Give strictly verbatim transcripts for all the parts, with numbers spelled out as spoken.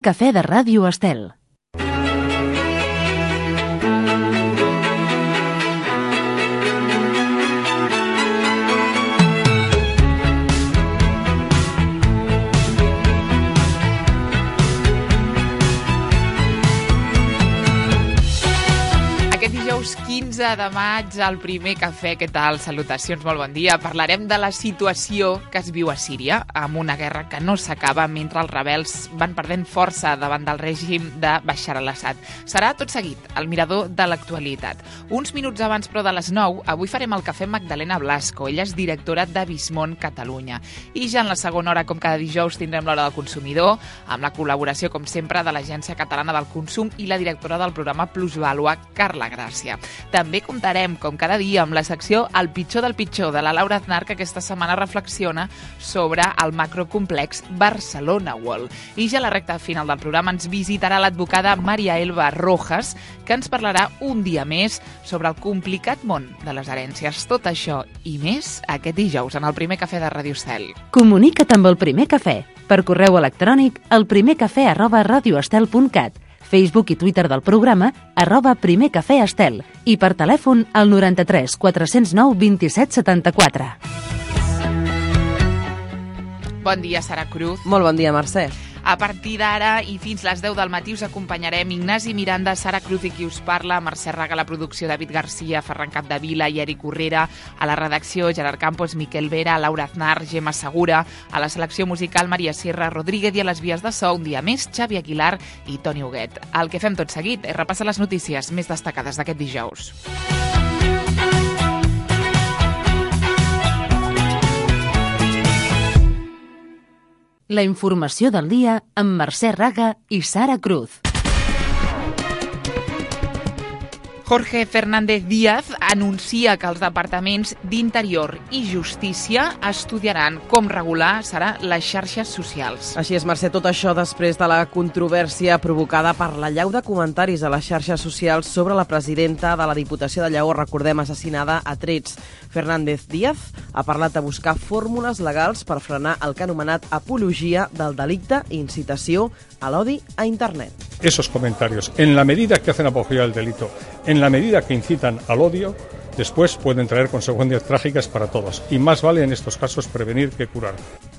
Cafè de Ràdio Estel. quinze de maig, el primer cafè. Què tal? Salutacions, molt bon dia. Parlarem de la situació que es viu a Síria, amb una guerra que no s'acaba mentre els rebels van perdent força davant del règim de Bashar al-Assad. Serà tot seguit el mirador de l'actualitat. Uns minuts abans, però, de les nou, avui farem el cafè amb Magdalena Blasco. Ella és directora de Vismont Catalunya. I ja en la segona hora, com cada dijous, tindrem l'hora del consumidor, amb la col·laboració, com sempre, de l'Agència Catalana del Consum i la directora del programa Plusvàlua, Carla Gràcia. També comptarem, com cada dia, amb la secció El pitjor del pitjor, de la Laura Aznar, que aquesta setmana reflexiona sobre el macrocomplex Barcelona World. I ja a la recta final del programa ens visitarà l'advocada Maria Elba Rojas, que ens parlarà un dia més sobre el complicat món de les herències. Tot això i més aquest dijous en el primer cafè de Ràdio Estel. Comunica't amb el Primer Cafè per correu electrònic al primercafè arroba radioestel punt cat, Facebook i Twitter del programa, arroba Primer Cafè Estel, i per telèfon al noranta-tres quatre zero nou vint set setanta-quatre. Bon dia, Sara Cruz. Molt bon dia, Mercè. A partir d'ara i fins les deu del matí us acompanyarem Ignasi Miranda, Sara Cruz i qui us parla, Mercè Raga, la producció, David Garcia, Ferran Capdevila i Eric Urrera, a la redacció, Gerard Campos, Miquel Vera, Laura Aznar, Gemma Segura, a la selecció musical, Maria Sierra Rodríguez, i a les vies de so, un dia més, Xavi Aguilar i Toni Huguet. El que fem tot seguit és repassar les notícies més destacades d'aquest dijous. La informació del dia amb Mercè Raga i Sara Cruz. Jorge Fernández Díaz anuncia que els departaments d'Interior i Justícia estudiaran com regular serà les xarxes socials. Així és, Mercè, tot això després de la controvèrsia provocada per l'allau de comentaris a les xarxes socials sobre la presidenta de la Diputació de Lleó, recordem, assassinada a trets. Fernández Díaz ha parlat de buscar fórmules legals per frenar el que ha anomenat apologia del delicte i incitació a l'odi a internet. Esos comentarios, en la medida que hacen apología del delito, en la medida que incitan al odio, después pueden traer consecuencias trágicas para todos. Y más vale en estos casos prevenir que curar.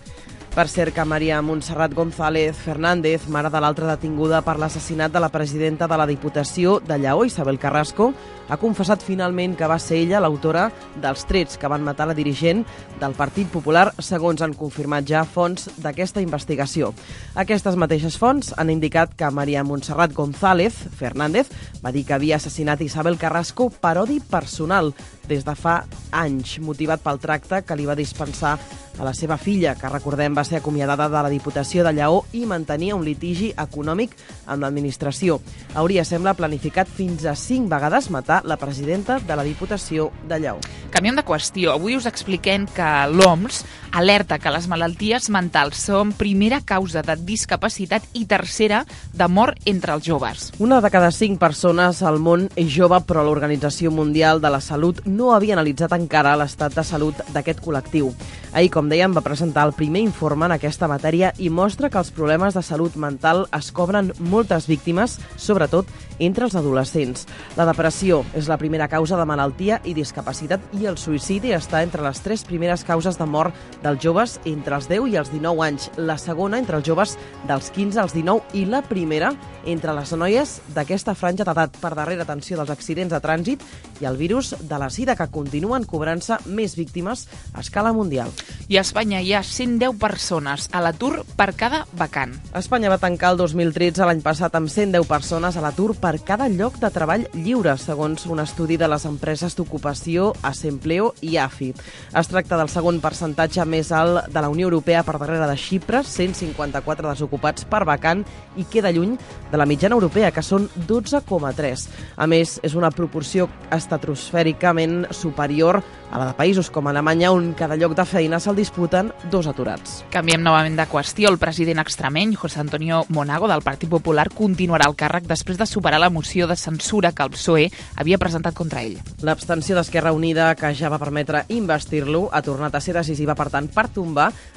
Per cert, que Maria Montserrat González Fernández, mare de l'altra detinguda per l'assassinat de la presidenta de la Diputació de Lleó, Isabel Carrasco, ha confessat finalment que va ser ella l'autora dels trets que van matar la dirigent del Partit Popular, segons han confirmat ja fonts d'aquesta investigació. Aquestes mateixes fonts han indicat que Maria Montserrat González Fernández va dir que havia assassinat Isabel Carrasco per odi personal des de fa anys, motivat pel tracte que li va dispensar a la seva filla, que recordem va ser acomiadada de la Diputació de Lleó i mantenia un litigi econòmic amb l'administració. Hauria, sembla, planificat fins a cinc vegades matar la presidenta de la Diputació de Lleó. Canviem de qüestió. Avui us expliquem que l'O M S alerta que les malalties mentals són primera causa de discapacitat i tercera de mort entre els joves. Una de cada cinc persones al món és jove, però l'Organització Mundial de la Salut no havia analitzat encara l'estat de salut d'aquest col·lectiu. Ahir, com dèiem, va presentar el primer informe en aquesta matèria i mostra que els problemes de salut mental es cobren moltes víctimes, sobretot entre els adolescents. La depressió és la primera causa de malaltia i discapacitat i el suïcidi està entre les tres primeres causes de mort dels joves entre els deu i els dinou anys, la segona entre els joves dels quinze als dinou i la primera entre les noies d'aquesta franja d'edat, per darrere, atenció, dels accidents de trànsit i el virus de la sida, que continuen cobrant-se més víctimes a escala mundial. I a Espanya hi ha cent deu persones a l'atur per cada vacant. Espanya va tancar el dos mil tretze, l'any passat, amb cent deu persones a l'atur per cada lloc de treball lliure, segons un estudi de les empreses d'ocupació Asempleo i A F I. Es tracta del segon percentatge més alt de la Unió Europea, per darrere de Xipre, cent cinquanta-quatre desocupats per vacant, i queda lluny de la mitjana europea, que són dotze coma tres. A més, és una proporció estratosfèricament superior a la de països com Alemanya, on cada lloc de feina se'l disputen dos aturats. Canviem novament de qüestió. El president extremeny, José Antonio Monago, del Partit Popular, continuarà al càrrec després de superar la moció de censura que el P S O E havia presentat contra ell. L'abstenció d'Esquerra Unida, que ja va permetre investir-lo, ha tornat a ser decisiva, per tant, per tombar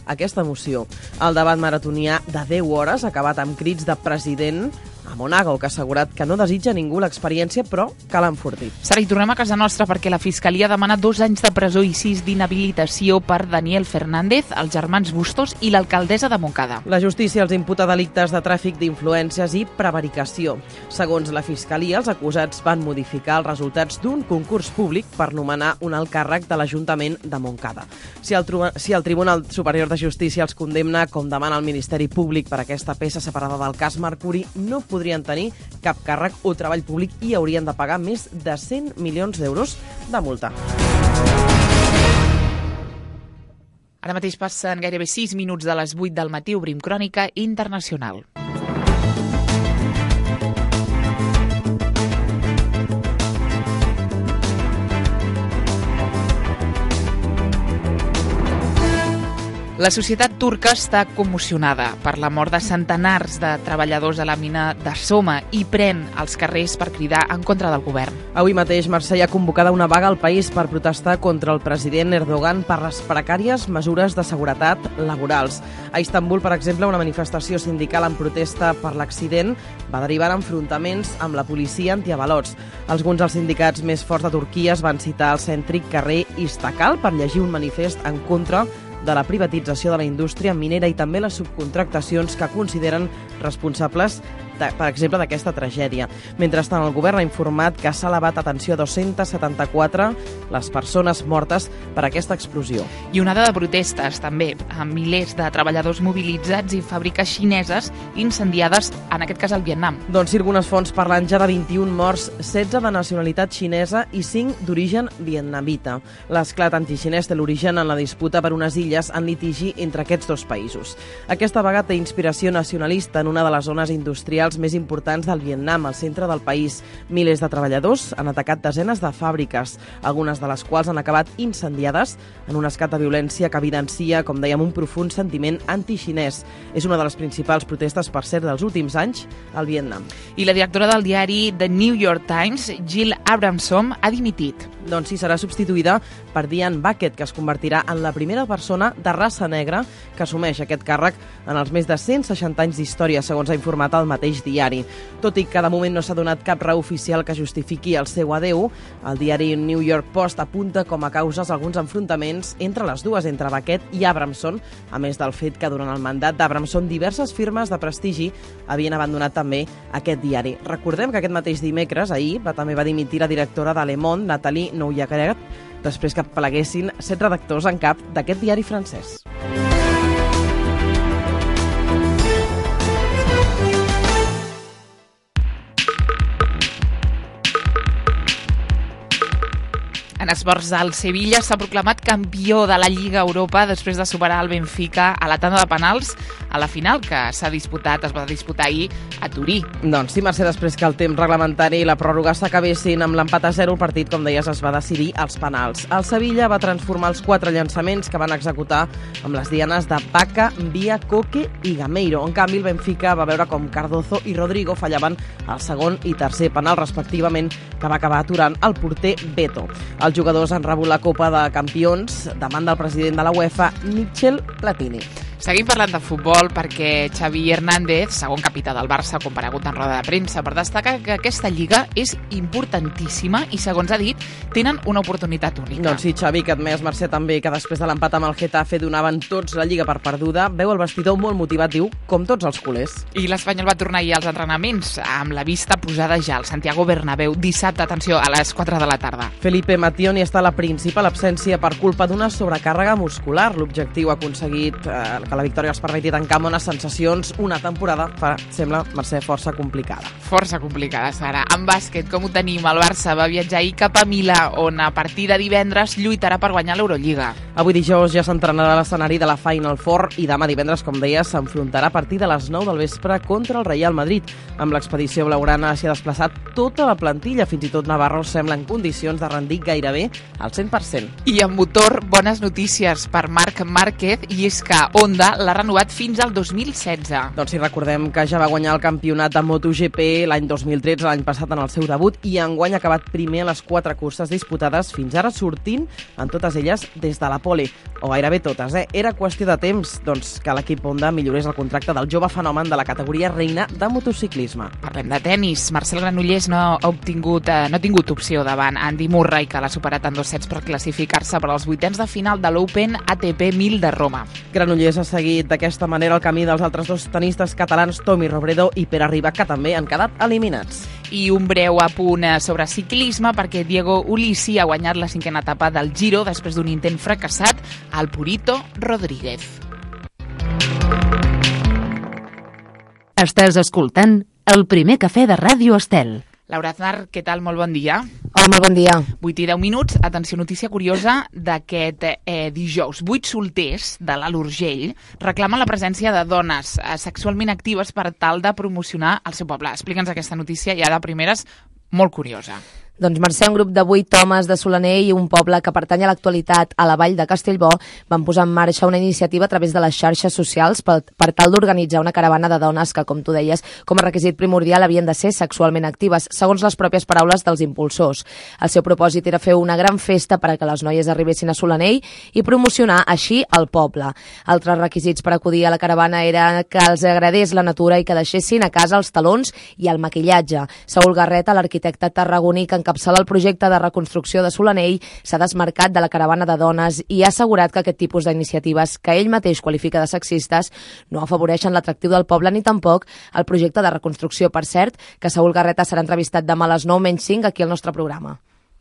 aquesta moció. El debat maratonià de deu hores ha acabat amb crits de president a Monago, que ha assegurat que no desitja ningú l'experiència, però cal enfortir. Sara, i tornem a casa nostra perquè la Fiscalia demana dos anys de presó i sis d'inhabilitació per Daniel Fernández, els germans Bustos i l'alcaldessa de Montcada. La justícia els imputa delictes de tràfic d'influències i prevaricació. Segons la Fiscalia, els acusats van modificar els resultats d'un concurs públic per nomenar un alt càrrec de l'Ajuntament de Montcada. Si el, si el Tribunal Superior de Justícia els condemna, com demana el Ministeri Públic per aquesta peça separada del cas Mercuri, no podrien tenir cap càrrec o treball públic i haurien de pagar més de cent milions d'euros de multa. Ara mateix passen gairebé sis minuts de les vuit del matí, obrim Crònica Internacional. La societat turca està commocionada per la mort de centenars de treballadors de la mina de Soma i pren els carrers per cridar en contra del govern. Avui mateix Marsella ha convocada una vaga al país per protestar contra el president Erdogan per les precàries mesures de seguretat laborals. A Istanbul, per exemple, una manifestació sindical en protesta per l'accident va derivar en enfrontaments amb la policia antiavalots. Alguns dels sindicats més forts de Turquia es van citar al cèntric carrer Istakal per llegir un manifest en contra de la privatització de la indústria minera i també les subcontractacions que consideren responsables, de, per exemple, d'aquesta tragèdia. Mentrestant, el govern ha informat que s'ha elevat atenció a dos-centes setanta-quatre les persones mortes per aquesta explosió. I onada de protestes, també, amb milers de treballadors mobilitzats i fàbriques xineses incendiades, en aquest cas al Vietnam. Doncs sí, algunes fonts parlen ja de vint-i-un morts, setze de nacionalitat xinesa i cinc d'origen vietnamita. L'esclat antixinès té l'origen en la disputa per unes illes en litigi entre aquests dos països. Aquesta vaga té inspiració nacionalista en una de les zones industrials més importants del Vietnam, al centre del país. Milers de treballadors han atacat desenes de fàbriques, algunes de les quals han acabat incendiades en un esclat de violència que evidencia, com dèiem, un profund sentiment antixinès. És una de les principals protestes, per cert, dels últims anys al Vietnam. I la directora del diari The New York Times, Jill Abramson, ha dimitit. Doncs sí, serà substituïda per Diane Bucket, que es convertirà en la primera persona de raça negra que assumeix aquest càrrec en els més de cent seixanta anys d'història, segons ha informat el mateix diari. Tot i que de moment no s'ha donat cap raó oficial que justifiqui el seu adeu, el diari New York Post apunta com a causes alguns enfrontaments entre les dues, entre Bucket i Abramson, a més del fet que durant el mandat d'Abramson diverses firmes de prestigi havien abandonat també aquest diari. Recordem que aquest mateix dimecres, ahir, va, també va dimitir la directora de Le Monde, Nathalie Nouillet, després que pleguessin set redactors en cap d'aquest diari francès. En esports, el Sevilla s'ha proclamat campió de la Lliga Europa després de superar el Benfica a la tanda de penals a la final que s'ha disputat, es va disputar ahir a Turí. Doncs sí, Mercè, després que el temps reglamentari i la pròrroga s'acabessin amb l'empat a zero, el partit, com deies, es va decidir als penals. El Sevilla va transformar els quatre llançaments que van executar amb les dianes de Baca, Via, Coque i Gameiro. En canvi, el Benfica va veure com Cardozo i Rodrigo fallaven el segon i tercer penal, respectivament, que va acabar aturant el porter Beto. Els jugadors han rebut la Copa de Campions davant del president de la UEFA, Michel Platini. Seguim parlant de futbol perquè Xavi Hernández, segon capità del Barça, ha comparegut en roda de premsa per destacar que aquesta lliga és importantíssima i, segons ha dit, tenen una oportunitat única. Doncs sí, Xavi, que admès, Mercè, també, que després de l'empat amb el Getafe donaven tots la lliga per perduda, veu el vestidor molt motivat, diu, com tots els culers. I l'Espanyol va tornar ahir als entrenaments amb la vista posada ja al Santiago Bernabéu dissabte, atenció, a les quatre de la tarda. Felipe Mattioni està a la principal absència per culpa d'una sobrecàrrega muscular. L'objectiu ha aconseguit eh, que la victòria els permeti tancar amb unes sensacions una temporada, fa, sembla, Mercè, força complicada. Força complicada, Sara. En bàsquet, com ho tenim? El Barça va viatjar ahir cap a Milà, on a partir de divendres lluitarà per guanyar l'Eurolliga. Avui dijous ja s'entrenarà a l'escenari de la Final Four i demà divendres, com deia, s'enfrontarà a partir de les nou del vespre contra el Real Madrid. Amb l'expedició blaugrana s'hi ha desplaçat tota la plantilla, fins i tot Navarro sembla en condicions de rendir gairebé al cent per cent. I en motor, bones notícies per Marc Márquez, i és que Honda l'ha renovat fins al dos mil setze. Doncs si recordem que ja va guanyar el campionat de MotoGP tercer l'any dos mil tretze, l'any passat en el seu debut, i enguany ha acabat primer en les quatre curses disputades fins ara, sortint en totes elles des de la pole, o gairebé totes. Eh? Era qüestió de temps doncs, que l'equip Honda millorés el contracte del jove fenomen de la categoria reina de motociclisme. Parlem de tennis. Marcel Granollers no ha obtingut, eh, no ha tingut opció davant Andy Murray, que l'ha superat en dos sets per classificar-se per als vuitens de final de l'Open A T P mil de Roma. Granollers ha seguit d'aquesta manera el camí dels altres dos tenistes catalans, Tommy Robredo i Pere Riba, que també han quedat eliminats. I un breu apunt sobre ciclisme, perquè Diego Ulissi ha guanyat la cinquena etapa del Giro després d'un intent fracassat al Purito Rodríguez. Estàs escoltant El Primer Cafè de Ràdio Estel. Laura Aznar, què tal? Molt bon dia. Hola, molt bon dia. vuit i deu minuts. Atenció, notícia curiosa d'aquest eh, dijous. Vuit solters de l'Alt Urgell reclamen la presència de dones eh, sexualment actives per tal de promocionar el seu poble. Explica'ns aquesta notícia ja de primeres, molt curiosa. Doncs Mercè, un grup de vuit homes de Solanell i un poble que pertany a l'actualitat a la vall de Castellbò van posar en marxa una iniciativa a través de les xarxes socials per, per tal d'organitzar una caravana de dones que, com tu deies, com a requisit primordial havien de ser sexualment actives, segons les pròpies paraules dels impulsors. El seu propòsit era fer una gran festa per a que les noies arribessin a Solanell i promocionar així el poble. Altres requisits per acudir a la caravana eren que els agradés la natura i que deixessin a casa els talons i el maquillatge. Saúl Garreta, l'arquitecte tarragoní que encapçala el projecte de reconstrucció de Solanell, s'ha desmarcat de la caravana de dones i ha assegurat que aquest tipus d'iniciatives, que ell mateix qualifica de sexistes, no afavoreixen l'atractiu del poble ni tampoc el projecte de reconstrucció. Per cert, que Saúl Garreta serà entrevistat demà a les nou menys cinc aquí al nostre programa.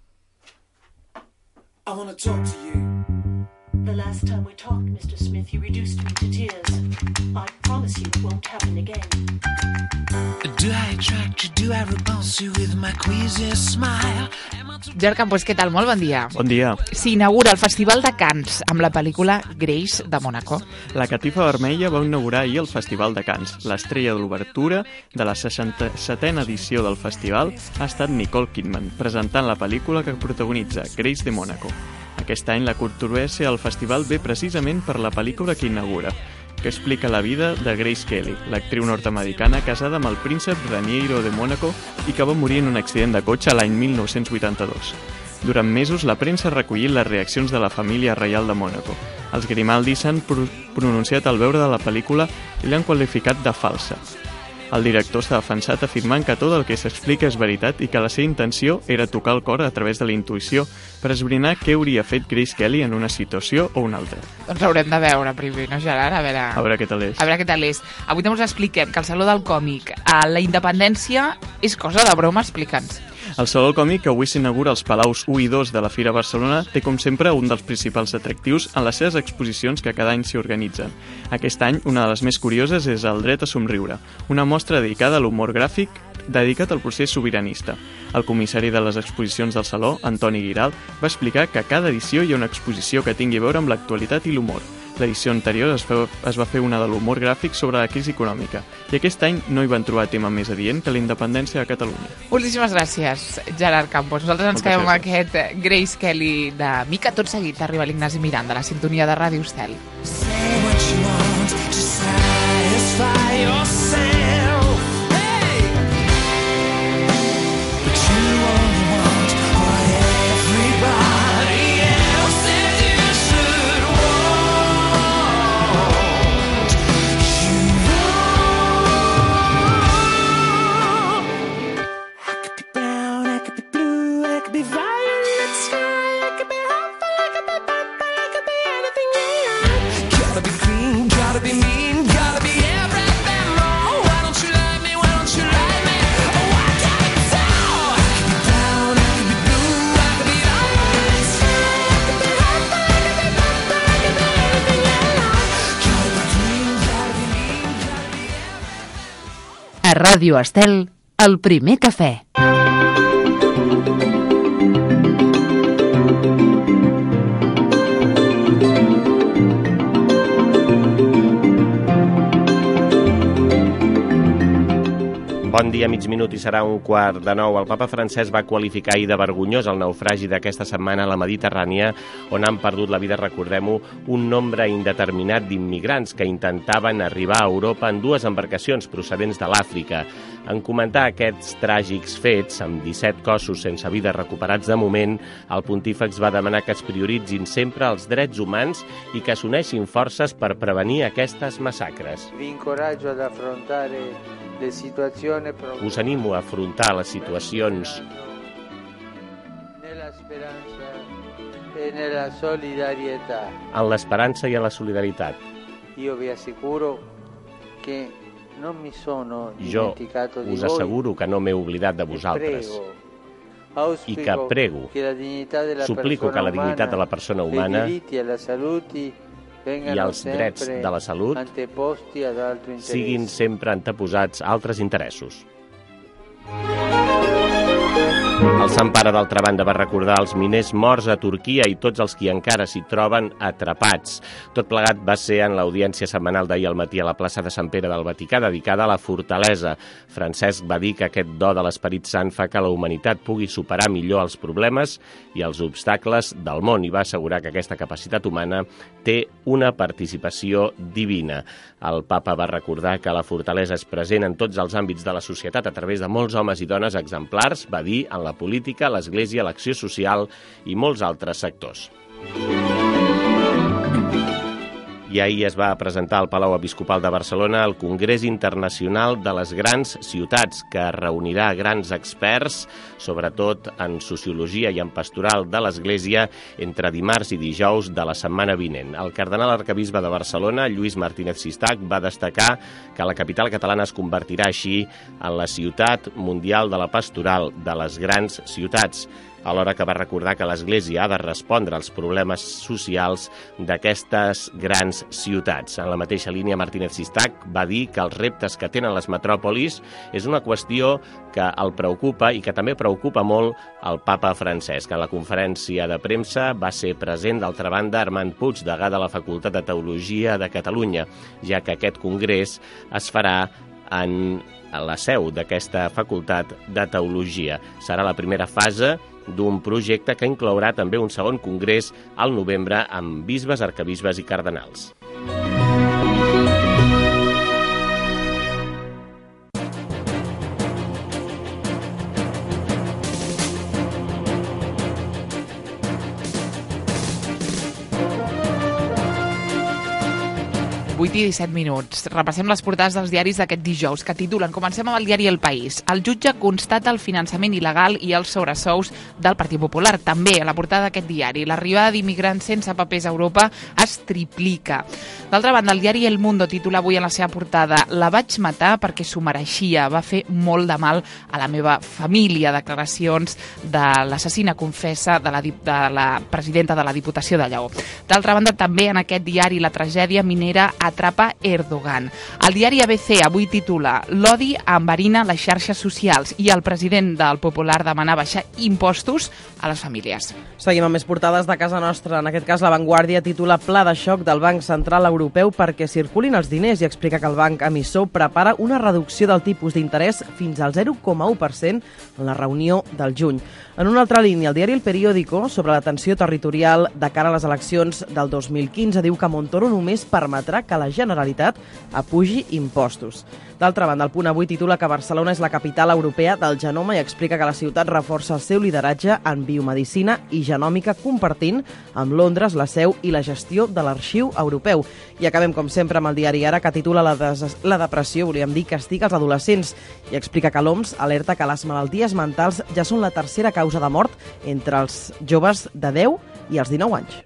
I want to talk to you. The last time we talked, mister Smith, you reduced me to tears. I promise you it won't happen again. Do I attract you? Do I repulse you with my queasy smile? Gerard Campos, què tal? Molt bon dia. Bon dia. S'inaugura el Festival de Cannes amb la pel·lícula Grace de Mónaco. La Catifa Vermella va inaugurar ahir el Festival de Cannes. L'estrella d'obertura de la seixanta-setena edició del festival ha estat Nicole Kidman, presentant la pel·lícula que protagonitza Grace de Mónaco. Aquest any la controvèrsia al festival ve precisament per la pel·lícula que inaugura, que explica la vida de Grace Kelly, l'actriu nord-americana casada amb el príncep Raniero de Mónaco i que va morir en un accident de cotxe l'any mil nou-cents vuitanta-dos. Durant mesos, la premsa ha recollit les reaccions de la família reial de Mónaco. Els Grimaldi s'han pro pronunciat al veure de la pel·lícula i l'han qualificat de falsa. El director s'ha defensat afirmant que tot el que s'explica és veritat i que la seva intenció era tocar el cor a través de la intuïció per esbrinar què hauria fet Grace Kelly en una situació o una altra. Doncs haurem de veure primer, no, Gerard? A veure, a veure què tal és. A veure què tal és. Avui també us expliquem que el Saló del Còmic a la independència és cosa de broma, explica'ns. El Saló del Còmic, que avui s'inaugura als Palaus u i dos de la Fira Barcelona, té com sempre un dels principals atractius en les seves exposicions que cada any s'hi organitzen. Aquest any, una de les més curioses és el Dret a somriure, una mostra dedicada a l'humor gràfic dedicat al procés sobiranista. El comissari de les exposicions del Saló, Antoni Guiralt, va explicar que a cada edició hi ha una exposició que tingui a veure amb l'actualitat i l'humor. L'edició anterior es, fe, es va fer una de l'humor gràfic sobre la crisi econòmica i aquest any no hi van trobar tema més adient que la independència de Catalunya. Moltíssimes gràcies, Gerard Campos. Nosaltres ens quedem amb aquest Grace Kelly de Mica. Tot seguit arriba l'Ignasi Miranda, la sintonia de Ràdio Estel. Say what you want to satisfy yourself. Hey! But you only want what everybody else says you should want. You want. I could be brown, I could be blue, I could be violet sky, I could be hopeful, I could be purple, I could be anything you like. Gotta be green, gotta be mean, gotta be everything more. Why don't you love me, why don't you like me? Oh, why can't you tell? I could be brown, I could be blue, I could be violet sky, I could be hopeful, I could be purple, I could be anything you like. Gotta be green, gotta be mean, gotta be everything. A Ràdio Estel, El Primer Cafè. Bon dia, mig minut i serà un quart de nou. El papa francès va qualificar ahir de vergonyós el naufragi d'aquesta setmana a la Mediterrània, on han perdut la vida, recordem-ho, un nombre indeterminat d'immigrants que intentaven arribar a Europa en dues embarcacions procedents de l'Àfrica. En comentar aquests tràgics fets, amb disset cossos sense vida recuperats de moment, el pontífex va demanar que es prioritzin sempre els drets humans i que s'uneixin forces per prevenir aquestes massacres. Vi incoraggio ad affrontare le situazioni. Us animo a afrontar les situacions Nella speranza e nella solidarietà. en l'esperança i en la solidaritat. Io vi assicuro che non mi sono Jo dimenticato di us voi. asseguro que no m'he oblidat de vosaltres i que prego, suplico que la dignitat de la persona humana i i els drets de la salut siguin sempre anteposats a altres interessos. El Sant Pare, d'altra banda, va recordar els miners morts a Turquia i tots els qui encara s'hi troben atrapats. Tot plegat va ser en l'audiència setmanal d'ahir al matí a la plaça de Sant Pere del Vaticà, dedicada a la fortalesa. Francesc va dir que aquest do de l'Esperit Sant fa que la humanitat pugui superar millor els problemes i els obstacles del món, i va assegurar que aquesta capacitat humana té una participació divina. El papa va recordar que la fortalesa és present en tots els àmbits de la societat a través de molts homes i dones exemplars, va dir, en la política, l'Església, l'acció social i molts altres sectors. I ahir es va presentar al Palau Episcopal de Barcelona el Congrés Internacional de les Grans Ciutats, que reunirà grans experts, sobretot en sociologia i en pastoral de l'Església, entre dimarts i dijous de la setmana vinent. El cardenal arquebisbe de Barcelona, Lluís Martínez Sistac, va destacar que la capital catalana es convertirà així en la ciutat mundial de la pastoral de les grans ciutats, alhora que va recordar que l'Església ha de respondre als problemes socials d'aquestes grans ciutats. En la mateixa línia, Martínez Sistac va dir que els reptes que tenen les metròpolis és una qüestió que el preocupa i que també preocupa molt el papa Francesc. En la conferència de premsa va ser present, d'altra banda, Armand Puig, degà de la Facultat de Teologia de Catalunya, ja que aquest congrés es farà en la seu d'aquesta Facultat de Teologia. Serà la primera fase d'un projecte que inclourà també un segon congrés al novembre amb bisbes, arquebisbes i cardenals. vuit i disset minuts. Repassem les portades dels diaris d'aquest dijous, que titulen. Comencem amb el diari El País. El jutge constata el finançament il·legal i els sobresous del Partit Popular. També a la portada d'aquest diari, l'arribada d'immigrants sense papers a Europa es triplica. D'altra banda, el diari El Mundo titula avui en la seva portada: la vaig matar perquè s'ho mereixia, va fer molt de mal a la meva família. Declaracions de l'assassina confessa de la, de la presidenta de la Diputació de Lleó. D'altra banda, també en aquest diari, la tragèdia minera atrapa Erdogan. El diari A B C avui titula: l'odi enverina les xarxes socials i el president del Popular demana baixar impostos a les famílies. Seguim amb més portades de casa nostra. En aquest cas, La Vanguardia titula Pla de xoc del Banc Central Europeu perquè circulin els diners i explica que el banc emissor prepara una reducció del tipus d'interès fins al zero coma u per cent en la reunió del juny. En una altra línia, el diari El Periódico, sobre la tensió territorial de cara a les eleccions del dos mil quinze, diu que Montoro només permetrà que la Generalitat apugi impostos. D'altra banda, el Punt Avui titula que Barcelona és la capital europea del genoma i explica que la ciutat reforça el seu lideratge en biomedicina i genòmica, compartint amb Londres la seu i la gestió de l'arxiu europeu. I acabem, com sempre, amb el diari Ara, que titula la, des la depressió, volíem dir, castiga els adolescents, i explica que l'O M S alerta que les malalties mentals ja són la tercera causa de mort entre els joves de deu i els dinou anys.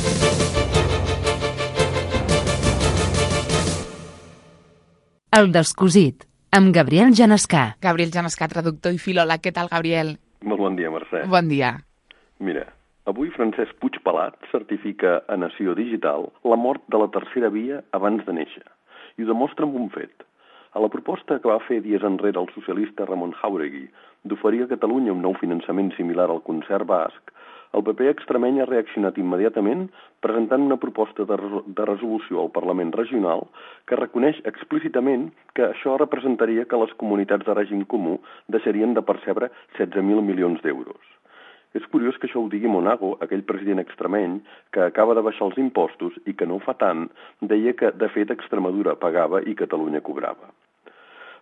El descosit, amb Gabriel Genescà. Gabriel Genescà, traductor i filòleg. Què tal, Gabriel? Molt bon dia, Mercè. Bon dia. Mira, avui Francesc Puigpelat certifica a Nació Digital la mort de la tercera via abans de néixer. I ho demostra amb un fet. A la proposta que va fer dies enrere el socialista Ramon Jáuregui d'oferir a Catalunya un nou finançament similar al concert basc, el P P extremeny ha reaccionat immediatament presentant una proposta de, resol de resolució al Parlament regional que reconeix explícitament que això representaria que les comunitats de règim comú deixarien de percebre setze mil milions d'euros. És curiós que això ho digui Monago, aquell president extremeny que acaba de baixar els impostos i que no fa tant deia que, de fet, Extremadura pagava i Catalunya cobrava.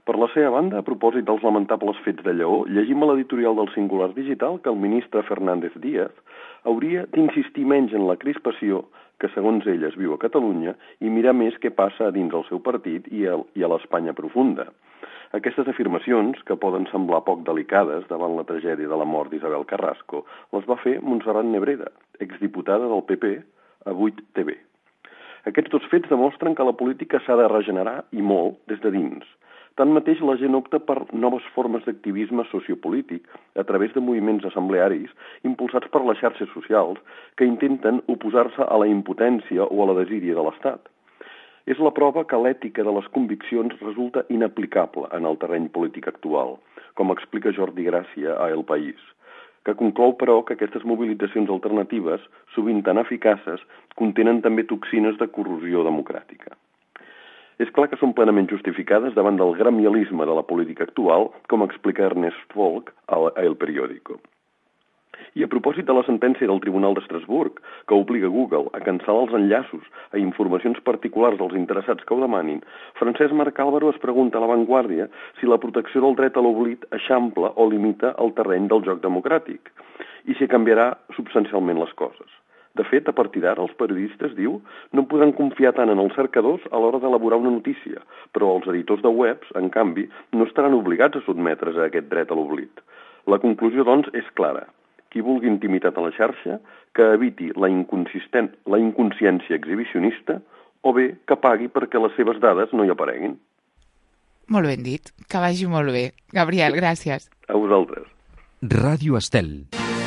Per la seva banda, a propòsit dels lamentables fets de Lleó, llegim a l'editorial del Singular Digital que el ministre Fernández Díaz hauria d'insistir menys en la crispació que, segons ell, es viu a Catalunya i mirar més què passa a dins el seu partit i a, i a l'Espanya profunda. Aquestes afirmacions, que poden semblar poc delicades davant la tragèdia de la mort d'Isabel Carrasco, les va fer Montserrat Nebreda, exdiputada del P P a vuit T V. Aquests dos fets demostren que la política s'ha de regenerar i molt des de dins. Tanmateix, la gent opta per noves formes d'activisme sociopolític a través de moviments assemblearis impulsats per les xarxes socials que intenten oposar-se a la impotència o a la desídia de l'Estat. És la prova que l'ètica de les conviccions resulta inaplicable en el terreny polític actual, com explica Jordi Gràcia a El País, que conclou, però, que aquestes mobilitzacions alternatives, sovint tan eficaces, contenen també toxines de corrosió democràtica. És clar que són plenament justificades davant del gremialisme de la política actual, com explica Ernest Folk a El Periódico. I a propòsit de la sentència del Tribunal d'Estrasburg, que obliga Google a cancel·lar els enllaços a informacions particulars dels interessats que ho demanin, Francesc Marc Álvaro es pregunta a La Vanguardia si la protecció del dret a l'oblit eixampla o limita el terreny del joc democràtic i si canviarà substancialment les coses. De fet, a partir d'ara, els periodistes, diu, no podran confiar tant en els cercadors a l'hora d'elaborar una notícia, però els editors de webs, en canvi, no estaran obligats a sotmetre's a aquest dret a l'oblit. La conclusió, doncs, és clara. Qui vulgui intimitat a la xarxa, que eviti la, inconsistent, la inconsciència exhibicionista, o bé que pagui perquè les seves dades no hi apareguin. Molt ben dit. Que vagi molt bé. Gabriel, gràcies. A vosaltres. Ràdio Estel.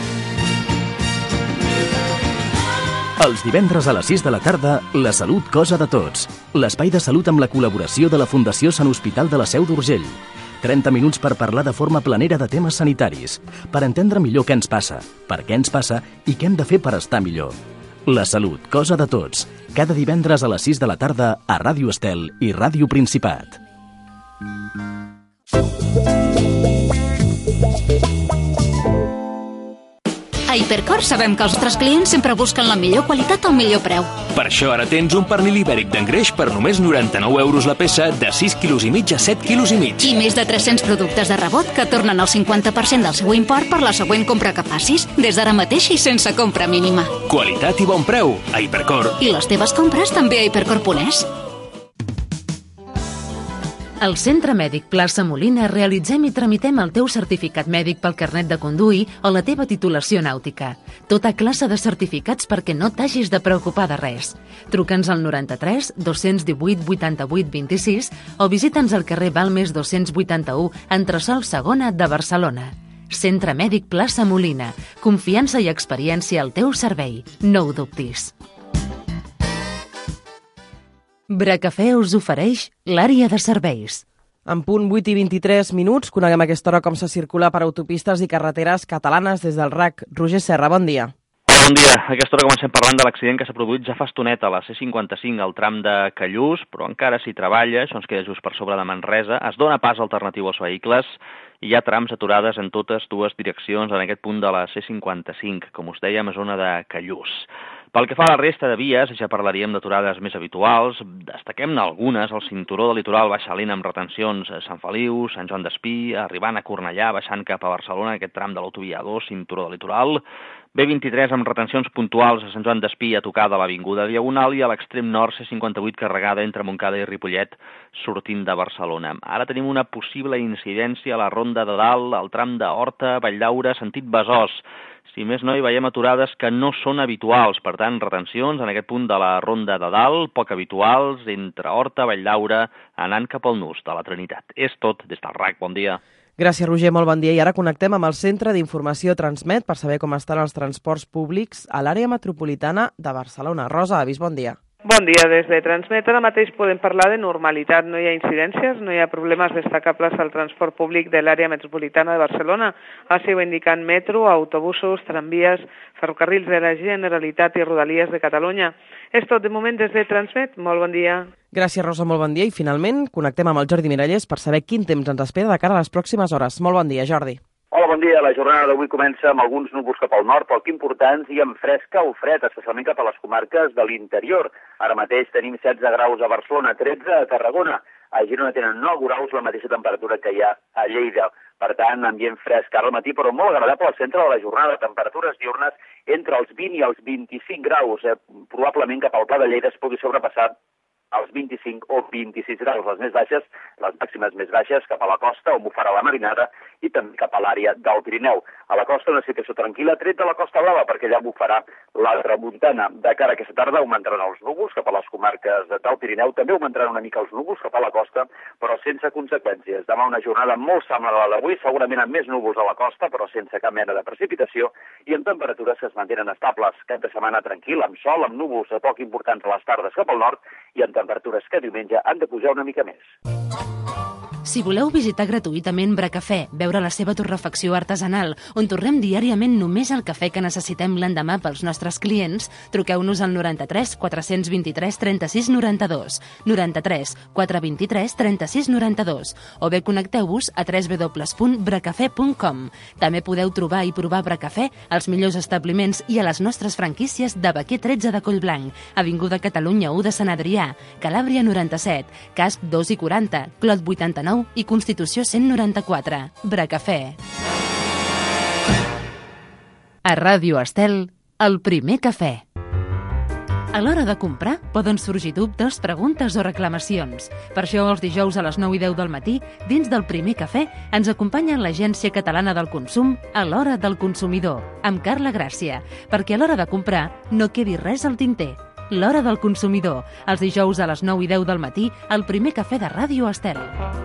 Els divendres a les sis de la tarda, La Salut, cosa de tots. L'espai de salut amb la col·laboració de la Fundació Sant Hospital de la Seu d'Urgell. trenta minuts per parlar de forma planera de temes sanitaris, per entendre millor què ens passa, per què ens passa i què hem de fer per estar millor. La Salut, cosa de tots. Cada divendres a les sis de la tarda a Ràdio Estel i Ràdio Principat. A Hipercor sabem que els nostres clients sempre busquen la millor qualitat al millor preu. Per això ara tens un pernil ibèric d'engreix per només noranta-nou euros la peça, de sis quilos i mig a set quilos i mig. I més de tres-cents productes de rebot que tornen el cinquanta per cent del seu import per la següent compra que facis, des d'ara mateix i sense compra mínima. Qualitat i bon preu, a Hipercor. I les teves compres també a hipercor punt es. Al Centre Mèdic Plaça Molina realitzem i tramitem el teu certificat mèdic pel carnet de conduir o la teva titulació nàutica. Tota classe de certificats perquè no t'hagis de preocupar de res. Truca'ns al noranta-tres dos divuit vuitanta-vuit vint-i-sis o visita'ns al carrer Balmes dos-cents vuitanta-u, entresòl segona de Barcelona. Centre Mèdic Plaça Molina. Confiança i experiència al teu servei. No ho dubtis. Bracafè us ofereix l'àrea de serveis. En punt vuit i vint-i-tres minuts, coneguem a aquesta hora com se circula per autopistes i carreteres catalanes des del R A C. Roger Serra, bon dia. Bon dia. A aquesta hora comencem parlant de l'accident que s'ha produït ja fa estoneta a la C cinquanta-cinc al tram de Callús, però encara s'hi treballa, això ens queda just per sobre de Manresa. Es dona pas alternatiu als vehicles i hi ha trams aturades en totes dues direccions en aquest punt de la C cinquanta-cinc, com us dèiem, a zona de Callús. Pel que fa a la resta de vies, ja parlaríem d'aturades més habituals. Destaquem-ne algunes, el cinturó del litoral baixa lent amb retencions a Sant Feliu, Sant Joan d'Espí, arribant a Cornellà, baixant cap a Barcelona, aquest tram de l'autovia dos, cinturó del litoral. B vint-i-tres amb retencions puntuals a Sant Joan d'Espí a tocar de l'Avinguda Diagonal i a l'extrem nord C cinquanta-vuit carregada entre Montcada i Ripollet sortint de Barcelona. Ara tenim una possible incidència a la Ronda de Dalt, al tram de Horta, Valldaura, sentit Besòs. Si més no, hi veiem aturades que no són habituals, per tant, retencions en aquest punt de la Ronda de Dalt, poc habituals, entre Horta, Valldaura, anant cap al Nus de la Trinitat. És tot des del R A C. Bon dia. Gràcies, Roger, molt bon dia. I ara connectem amb el Centre d'Informació Transmet per saber com estan els transports públics a l'àrea metropolitana de Barcelona. Rosa Avis, bon dia. Bon dia, des de Transmet ara mateix podem parlar de normalitat, no hi ha incidències, no hi ha problemes destacables al transport públic de l'àrea metropolitana de Barcelona, així ho indiquen metro, autobusos, tramvies, ferrocarrils de la Generalitat i Rodalies de Catalunya. És tot de moment des de Transmet, molt bon dia. Gràcies, Rosa, molt bon dia. I finalment connectem amb el Jordi Miralles per saber quin temps ens espera de cara a les pròximes hores. Molt bon dia, Jordi. Hola, bon dia. La jornada d'avui comença amb alguns núvols cap al nord, poc importants, i amb fresca o fred, especialment cap a les comarques de l'interior. Ara mateix tenim setze graus a Barcelona, tretze a Tarragona. a Girona tenen nou graus, la mateixa temperatura que hi ha a Lleida. Per tant, ambient fresc ara al matí, però molt agradable al centre de la jornada. Temperatures diurnes entre els vint i els vint-i-cinc graus. Eh? Probablement cap al Pla de Lleida es pugui sobrepassar als vint-i-cinc o vint-i-sis graus, les més baixes, les màximes més baixes cap a la costa, on bufarà la marinada, i també cap a l'àrea del Pirineu. A la costa una situació tranquil·la, tret de la Costa Brava, perquè allà bufarà la tramuntana. De cara a aquesta tarda augmentaran els núvols cap a les comarques del Pirineu, també augmentaran una mica els núvols cap a la costa, però sense conseqüències. Demà una jornada molt semblant a la d'avui, segurament amb més núvols a la costa, però sense cap mena de precipitació, i amb temperatures que es mantenen estables. Cap de setmana tranquil, amb sol, amb núvols poc importants a les tardes cap al nord, i en temperatures que diumenge han de pujar una mica més. Si voleu visitar gratuïtament Bracafè, veure la seva torrefacció artesanal, on torrem diàriament només el cafè que necessitem l'endemà pels nostres clients, truqueu-nos al noranta-tres quatre vint tres trenta-sis noranta-dos, noranta-tres quatre vint tres trenta-sis noranta-dos, o bé connecteu-vos a w w w punt bracafè punt com. També podeu trobar i provar Bracafè als millors establiments i a les nostres franquícies de Baquer tretze de Collblanc, Avinguda Catalunya u de Sant Adrià, Calàbria noranta-set, Casp dos i quaranta, Clot vuitanta-nou i Constitució cent noranta-quatre. Bracafè. A Ràdio Estel, el primer cafè. A l'hora de comprar poden sorgir dubtes, preguntes o reclamacions. Per això els dijous a les nou i deu del matí, dins del primer cafè, ens acompanya l'Agència Catalana del Consum a l'Hora del Consumidor, amb Carla Gràcia, perquè a l'hora de comprar no quedi res al tinter. L'Hora del Consumidor, els dijous a les nou i deu del matí, al primer cafè de Ràdio Estel.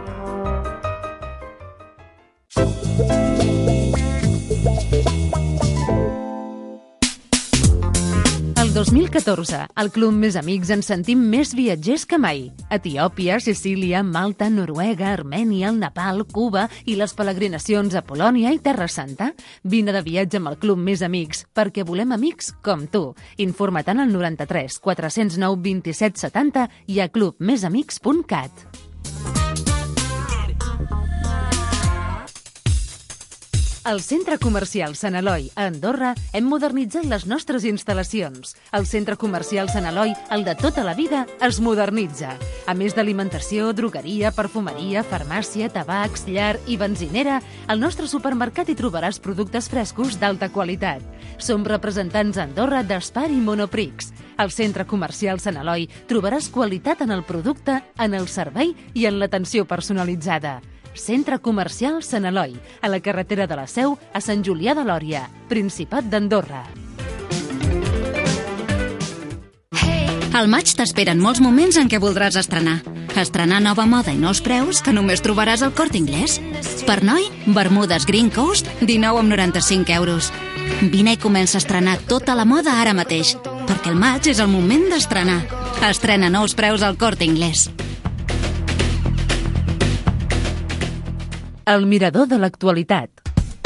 El dos mil catorze, al Club Més Amics ens sentim més viatgers que mai. Etiòpia, Sicília, Malta, Noruega, Armènia, el Nepal, Cuba i les peregrinacions a Polònia i Terra Santa. Vine de viatge amb el Club Més Amics, perquè volem amics com tu. Informa-te'n al noranta-tres quatre zero nou vint-i-set setanta i a club més amics punt cat. Al Centre Comercial Sant Eloi, a Andorra, hem modernitzat les nostres instal·lacions. El Centre Comercial Sant Eloi, el de tota la vida, es modernitza. A més d'alimentació, drogueria, perfumeria, farmàcia, tabacs, llar i benzinera, al nostre supermercat hi trobaràs productes frescos d'alta qualitat. Som representants a Andorra d'Espar i Monoprix. Al Centre Comercial Sant Eloi trobaràs qualitat en el producte, en el servei i en l'atenció personalitzada. Centre Comercial Sant Eloi, a la carretera de la Seu, a Sant Julià de Lòria, Principat d'Andorra. Al maig t'esperen molts moments en què voldràs estrenar. Estrenar nova moda i nous preus que només trobaràs al Corte Inglés. Per noi, Bermudes Green Coast, dinou amb noranta-cinc euros. Vine i comença a estrenar tota la moda ara mateix, perquè el maig és el moment d'estrenar. Estrena nous preus al Corte Inglés. El mirador de l'actualitat.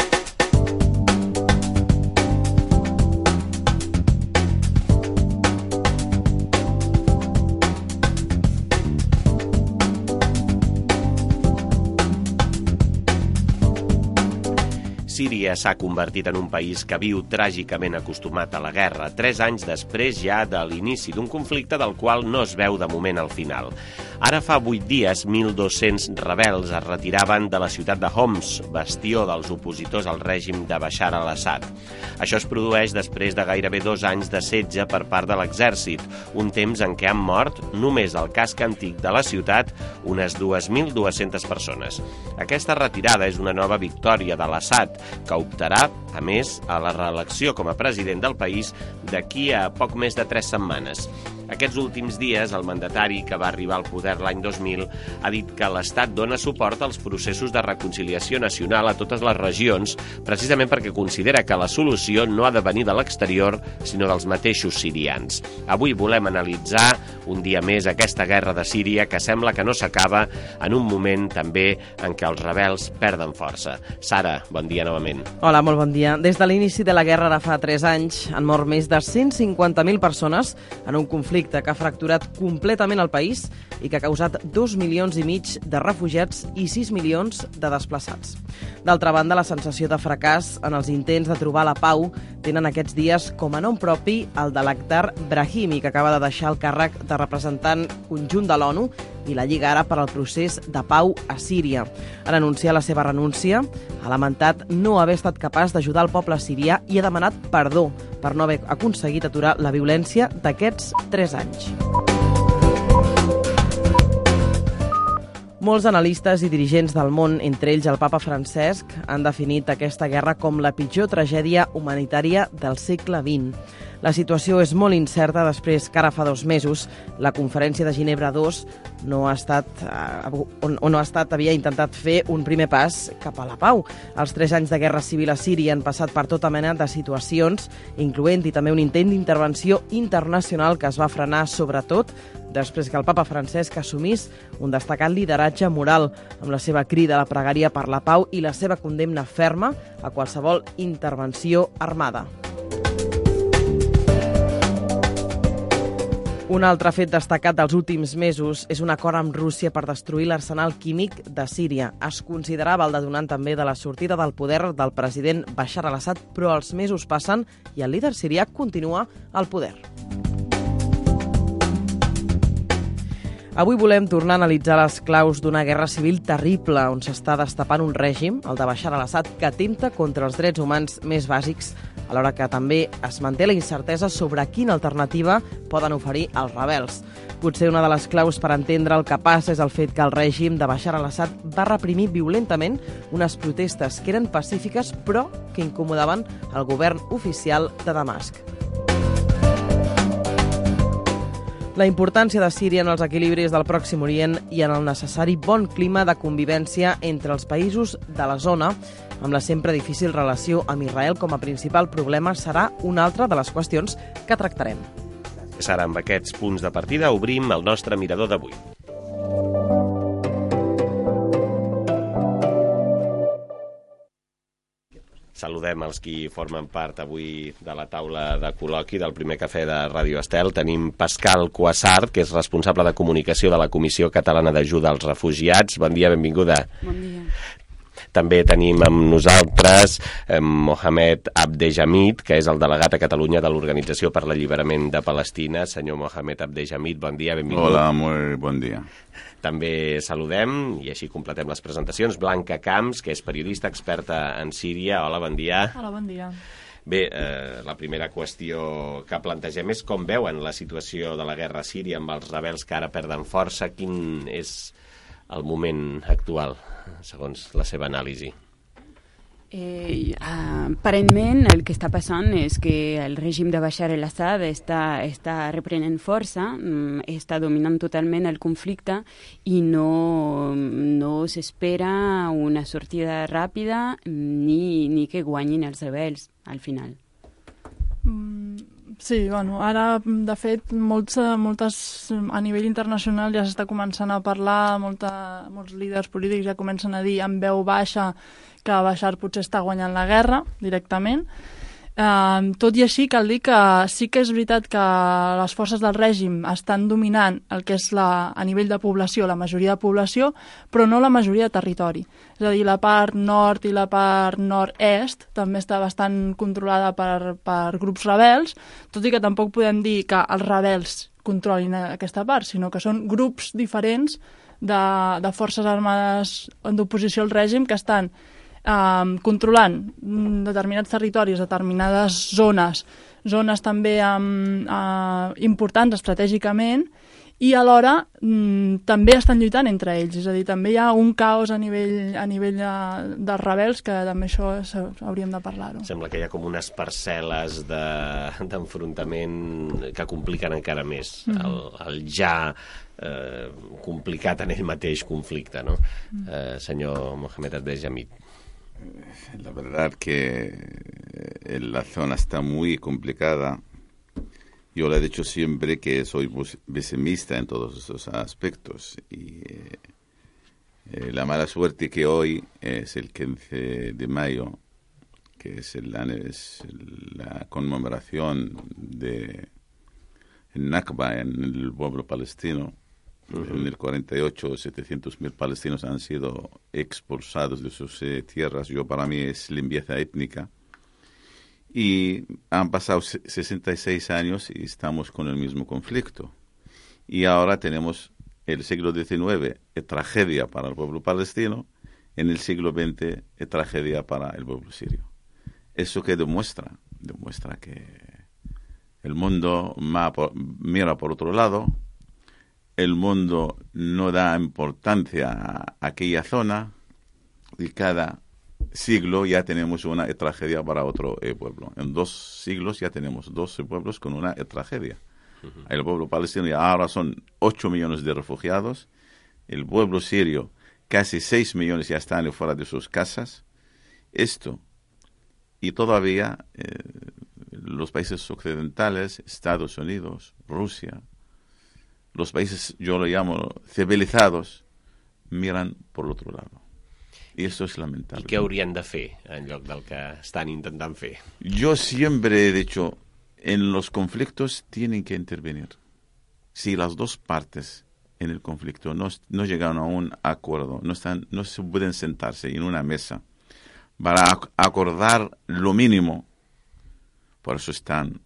Síria s'ha convertit en un país que viu tràgicament acostumat a la guerra, tres anys després ja de l'inici d'un conflicte del qual no es veu de moment al final. Ara fa vuit dies, mil dos-cents rebels es retiraven de la ciutat de Homs, bastió dels opositors al règim de Bashar al-Assad. Això es produeix després de gairebé dos anys de setge per part de l'exèrcit, un temps en què han mort, només al casc antic de la ciutat, unes dues mil dues-centes persones. Aquesta retirada és una nova victòria de l'Assad, que optarà, a més, a la reelecció com a president del país d'aquí a poc més de tres setmanes. Aquests últims dies, el mandatari, que va arribar al poder l'any dos mil, ha dit que l'Estat dona suport als processos de reconciliació nacional a totes les regions, precisament perquè considera que la solució no ha de venir de l'exterior, sinó dels mateixos sirians. Avui volem analitzar un dia més aquesta guerra de Síria, que sembla que no s'acaba en un moment també en què els rebels perden força. Sara, bon dia novament. Hola, molt bon dia. Des de l'inici de la guerra de fa tres anys han mort més de cent cinquanta mil persones en un conflicte que ha fracturat completament el país i que ha causat dos milions i mig de refugiats i sis milions de desplaçats. D'altra banda, la sensació de fracàs en els intents de trobar la pau tenen aquests dies com a nom propi el de l'Akhtar Brahimi, que acaba de deixar el càrrec de representant conjunt de l'ONU i la Lliga Àrab per al procés de pau a Síria. En anunciar la seva renúncia, ha lamentat no haver estat capaç d'ajudar el poble sirià i ha demanat perdó per no haver aconseguit aturar la violència d'aquests tres anys. Molts analistes i dirigents del món, entre ells el papa Francesc, han definit aquesta guerra com la pitjor tragèdia humanitària del segle vint. La situació és molt incerta després que ara fa dos mesos la conferència de Ginebra dos no ha estat, on, on no ha estat, havia intentat fer un primer pas cap a la pau. Els tres anys de guerra civil a Síria han passat per tota mena de situacions, incloent-hi també un intent d'intervenció internacional que es va frenar sobretot després que el papa Francesc assumís un destacat lideratge moral amb la seva crida a la pregària per la pau i la seva condemna ferma a qualsevol intervenció armada. Un altre fet destacat dels últims mesos és un acord amb Rússia per destruir l'arsenal químic de Síria. Es considerava el detonant també de la sortida del poder del president Bashar al-Assad, però els mesos passen i el líder sirià continua al poder. Avui volem tornar a analitzar les claus d'una guerra civil terrible on s'està destapant un règim, el de Bashar al-Assad, que atempta contra els drets humans més bàsics, alhora que també es manté la incertesa sobre quina alternativa poden oferir els rebels. Potser una de les claus per entendre el que passa és el fet que el règim de Bashar al-Assad va reprimir violentament unes protestes que eren pacífiques però que incomodaven el govern oficial de Damasc. La importància de Síria en els equilibris del Pròxim Orient i en el necessari bon clima de convivència entre els països de la zona, amb la sempre difícil relació amb Israel com a principal problema, serà una altra de les qüestions que tractarem. Sara, amb aquests punts de partida obrim el nostre mirador d'avui. Saludem els qui formen part avui de la taula de col·loqui del primer cafè de Ràdio Estel. Tenim Pascal Cuassart, que és responsable de comunicació de la Comissió Catalana d'Ajuda als Refugiats. Bon dia, benvinguda. Bon dia. També tenim amb nosaltres eh, Mohamed Abdejamid, que és el delegat a Catalunya de l'Organització per l'Alliberament de Palestina. Senyor Mohamed Abdejamid, bon dia, benvingut. Hola, molt bon dia. També saludem, i així completem les presentacions, Blanca Camps, que és periodista experta en Síria. Hola, bon dia. Hola, bon dia. Bé, eh, la primera qüestió que plantegem és com veuen la situació de la guerra a Síria amb els rebels que ara perden força. Quin és el moment actual, segons la seva anàlisi? Eh, aparentment el que està passant és que el règim de Bashar al-Assad està, està reprenent força, està dominant totalment el conflicte i no, no s'espera una sortida ràpida ni, ni que guanyin els rebels al final. Sí, bueno, ara, de fet, molts, moltes, a nivell internacional ja s'està començant a parlar, molta, molts líders polítics ja comencen a dir amb veu baixa que Bashar potser està guanyant la guerra directament. Uh, tot i així, cal dir que sí que és veritat que les forces del règim estan dominant el que és la, a nivell de població, la majoria de població, però no la majoria de territori. És a dir, la part nord i la part nord-est també està bastant controlada per, per grups rebels, tot i que tampoc podem dir que els rebels controlin aquesta part, sinó que són grups diferents de, de forces armades d'oposició al règim que estan Um, controlant determinats territoris, determinades zones, zones també um, uh, importants estratègicament, i alhora um, també estan lluitant entre ells, és a dir, també hi ha un caos a nivell, a nivell de, dels rebels, que també això hauríem de parlar-ho. Sembla que hi ha com unes parcel·les de, d'enfrontament que compliquen encara més mm-hmm. el, el ja eh, complicat en ell mateix conflicte, no? Mm. Eh, senyor Mohamed Abdejamid. La verdad que la zona está muy complicada. Yo le he dicho siempre que soy pesimista en todos estos aspectos. Y eh, la mala suerte que hoy es el quince de mayo, que es, el, es la conmemoración de el Nakba en el pueblo palestino. Uh-huh. En el cuarenta y ocho, setecientos mil palestinos han sido expulsados de sus eh, tierras. Yo, para mí, es limpieza étnica. Y han pasado sesenta y seis años y estamos con el mismo conflicto. y ahora tenemos el siglo diecinueve, es tragedia para el pueblo palestino, en el siglo veinte es tragedia para el pueblo sirio. Eso que demuestra, demuestra que el mundo mira por otro lado, el mundo no da importancia a aquella zona y cada siglo ya tenemos una tragedia para otro eh, pueblo. En dos siglos ya tenemos doce pueblos con una eh, tragedia. Uh-huh. El pueblo palestino ya ahora son ocho millones de refugiados, el pueblo sirio casi seis millones ya están fuera de sus casas. Esto, y todavía eh, los países occidentales, Estados Unidos, Rusia, los países, yo lo llamo civilizados, miran por el otro lado. Y eso es lamentable. I què haurien de fer en lloc del que estan intentant fer? Yo siempre he dicho, en los conflictos tienen que intervenir. Si las dos partes en el conflicto no, no llegan a un acuerdo, no, están, no se pueden sentarse en una mesa para acordar lo mínimo, por eso están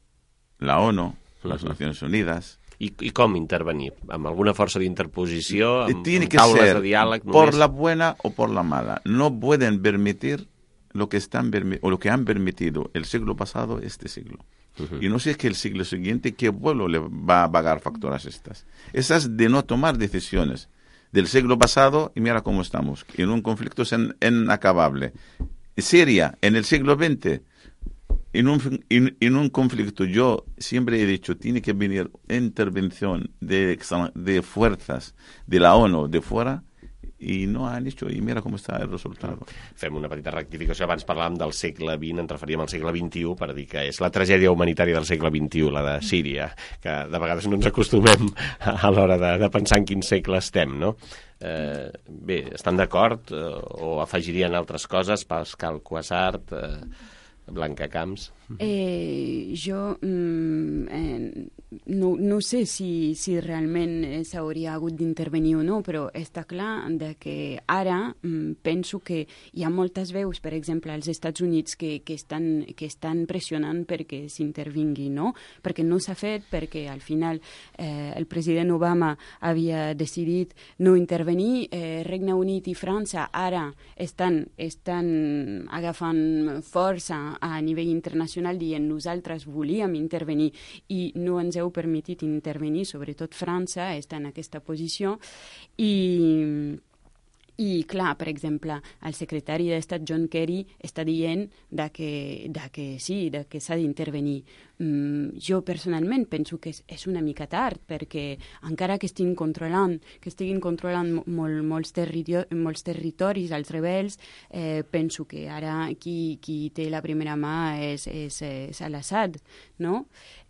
la ONU, las uh-huh. Naciones Unidas. I, I com intervenir? ¿Amb alguna força d'interposició? Amb, Tiene amb que taules ser de diàleg? Només? Por la buena o por la mala. No pueden permitir lo que, están, o lo que han permitido el siglo pasado, este siglo. Uh-huh. Y no sé que el siglo siguiente, ¿qué pueblo le va a pagar facturas estas? Esas de no tomar decisiones del siglo pasado, y mira cómo estamos, en un conflicto inacabable. Siria, en el siglo veinte, en un, en, en un conflicto, yo siempre he dicho, tiene que venir intervención de, de fuerzas de la ONU de fuera, i no han hecho, i mira com està el resultat. Fem una petita rectificació. Abans parlàvem del segle vint, ens referíem al segle vint-i-u per dir que és la tragèdia humanitària del segle vint-i-u, la de Síria, que de vegades no ens acostumem a l'hora de, de pensar en quin segle estem, no? Eh, bé, estan d'acord eh, o afegirien altres coses? Pascal Cuassart, eh, Blanca Camps? Eh, jo mm, eh, no, no sé si, si realment s'hauria hagut d'intervenir o no, però està clar de que ara mm, penso que hi ha moltes veus, per exemple, als Estats Units que, que, estan, que estan pressionant perquè s'intervingui, no? Perquè no s'ha fet, perquè al final eh, el president Obama havia decidit no intervenir, eh, Regne Unit i França ara estan, estan agafant força a nivell internacional dient nosaltres volíem intervenir i no ens heu permitit intervenir, sobretot França està en aquesta posició i, i clar, per exemple, el secretari d'Estat John Kerry està dient de que, de que sí, de que s'ha d'intervenir. Mm, jo personalment penso que és, és una mica tard perquè encara que estiguin controlant, que estiguin controlant mol, molts, territori, molts territoris, els rebels, eh, penso que ara qui, qui té la primera mà és, és, és Al-Assad, no?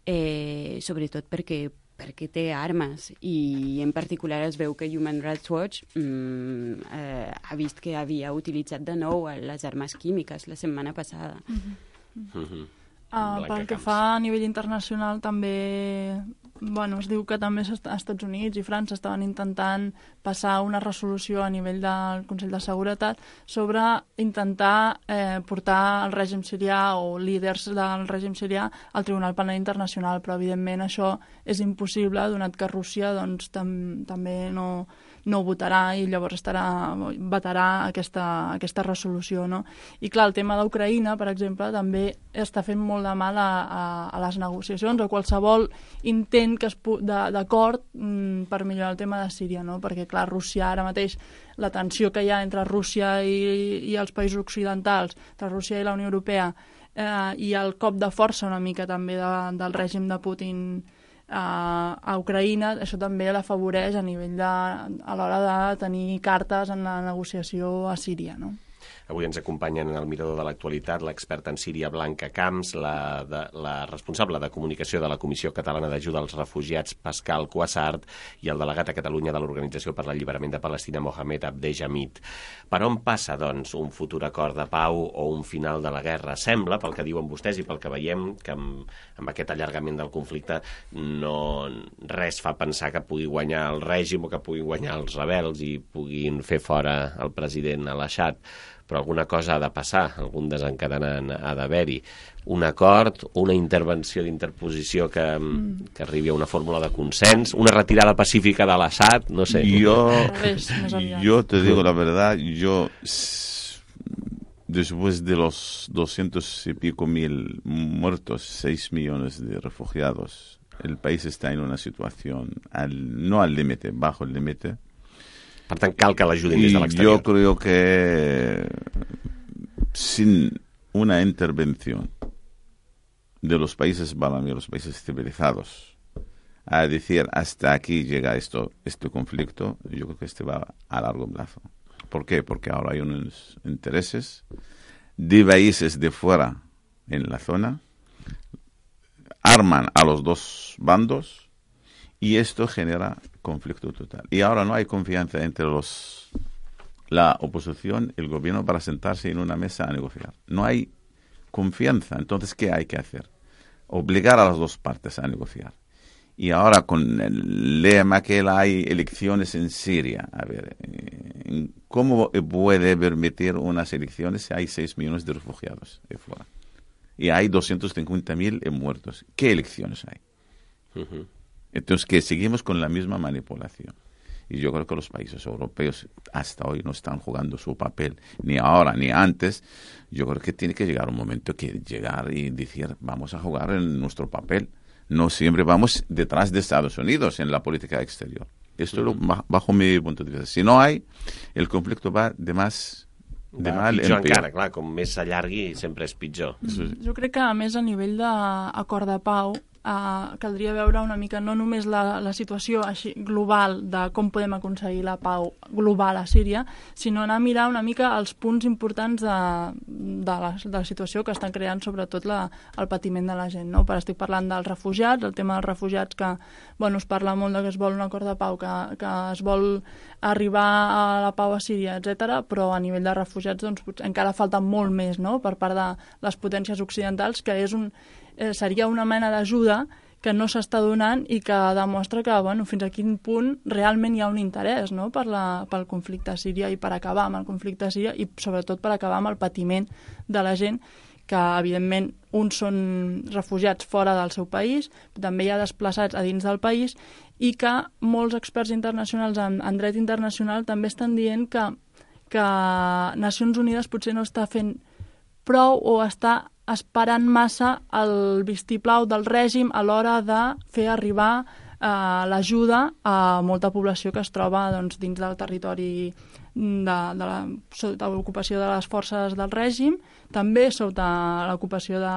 Eh, sobretot perquè perquè té armes i en particular es veu que Human Rights Watch mm, eh, ha vist que havia utilitzat de nou les armes químiques la setmana passada. Mm-hmm. Mm-hmm. Uh, pel que fa a nivell internacional també, bueno, es diu que també als Estats Units i França estaven intentant passar una resolució a nivell del Consell de Seguretat sobre intentar eh, portar el règim sirià o líders del règim sirià al Tribunal Penal Internacional, però evidentment això és impossible, donat que Rússia doncs, tam també no, no votarà i llavors estarà, vetarà aquesta, aquesta resolució, no? I clar, el tema d'Ucraïna, per exemple, també està fent molt de mal a, a, a les negociacions o qualsevol intent que es d'acord mm, per millorar el tema de Síria, no? Perquè clar, Rússia ara mateix, la tensió que hi ha entre Rússia i, i els països occidentals, entre Rússia i la Unió Europea, eh, i el cop de força una mica també de, del règim de Putin a, a Ucraïna, això també l'afavoreix a nivell de, a l'hora de tenir cartes en la negociació a Síria, no? Avui ens acompanyen en el Mirador de l'Actualitat l'experta en Síria Blanca Camps, la, de, la responsable de comunicació de la Comissió Catalana d'Ajuda als Refugiats Pascal Cuassart i el delegat a Catalunya de l'Organització per l'Alliberament de Palestina Mohamed Abdejamid. Per on passa, doncs, un futur acord de pau o un final de la guerra? Sembla, pel que diuen vostès i pel que veiem, que amb, amb aquest allargament del conflicte no res fa pensar que pugui guanyar el règim o que pugui guanyar els rebels i puguin fer fora el president Al-Assad. però alguna cosa ha de passar, algun desencadenant ha d'haver-hi. Un acord, una intervenció d'interposició que, mm. que arribi a una fórmula de consens, una retirada pacífica de l'Assad, no sé. Yo, yo te digo la verdad, yo después de los doscientos y pico mil muertos, seis millones de refugiados, el país está en una situación, al, no al límite, bajo el límite. Per tant, cal que l'ajudin des de l'exterior. Yo creo que sin una intervención de los países balamíes, los países civilizados, a decir hasta aquí llega esto, este conflicto, yo creo que este va a largo plazo. ¿Por qué? Porque ahora hay unos intereses de países de fuera en la zona, arman a los dos bandos y esto genera conflicto total. Y ahora no hay confianza entre los la oposición y el gobierno para sentarse en una mesa a negociar. No hay confianza. Entonces, ¿qué hay que hacer? Obligar a las dos partes a negociar. Y ahora con el lema que hay elecciones en Siria, a ver, ¿cómo puede permitir unas elecciones si hay seis millones de refugiados de fuera? Y hay doscientos cincuenta mil muertos. ¿Qué elecciones hay? Uh-huh. Entonces, que seguimos con la misma manipulación. Y yo creo que los países europeos hasta hoy no están jugando su papel, ni ahora ni antes. Yo creo que tiene que llegar un momento que llegar y decir, vamos a jugar en nuestro papel. No siempre vamos detrás de Estados Unidos en la política exterior. Esto uh-huh. es lo, bajo mi punto de vista. Si no hay, el conflicto va de más de va mal pitjor en peor. Encara, clar, com més s'allargui sempre és pitjor. Mm. Jo crec que a més a nivell d'acord de pau Uh, caldria veure una mica no només la, la situació així global de com podem aconseguir la pau global a Síria, sinó anar a mirar una mica els punts importants de, de, la, de la situació que estan creant sobretot la, el patiment de la gent, no? Per estic parlant dels refugiats, el tema dels refugiats que bueno, es parla molt de que es vol un acord de pau, que, que es vol arribar a la pau a Síria, etcètera, però a nivell de refugiats doncs, encara falta molt més, no? Per part de les potències occidentals, que és un Eh, seria una mena d'ajuda que no s'està donant i que demostra que bueno, fins a quin punt realment hi ha un interès, no? per la, pel conflicte a Síria i per acabar amb el conflicte a Síria i sobretot per acabar amb el patiment de la gent que evidentment uns són refugiats fora del seu país, també hi ha desplaçats a dins del país i que molts experts internacionals en, en dret internacional també estan dient que, que Nacions Unides potser no està fent prou o està esperant massa el vistiplau del règim a l'hora de fer arribar eh, l'ajuda a molta població que es troba doncs, dins del territori de, de la, sota l'ocupació de les forces del règim, també sota l'ocupació de,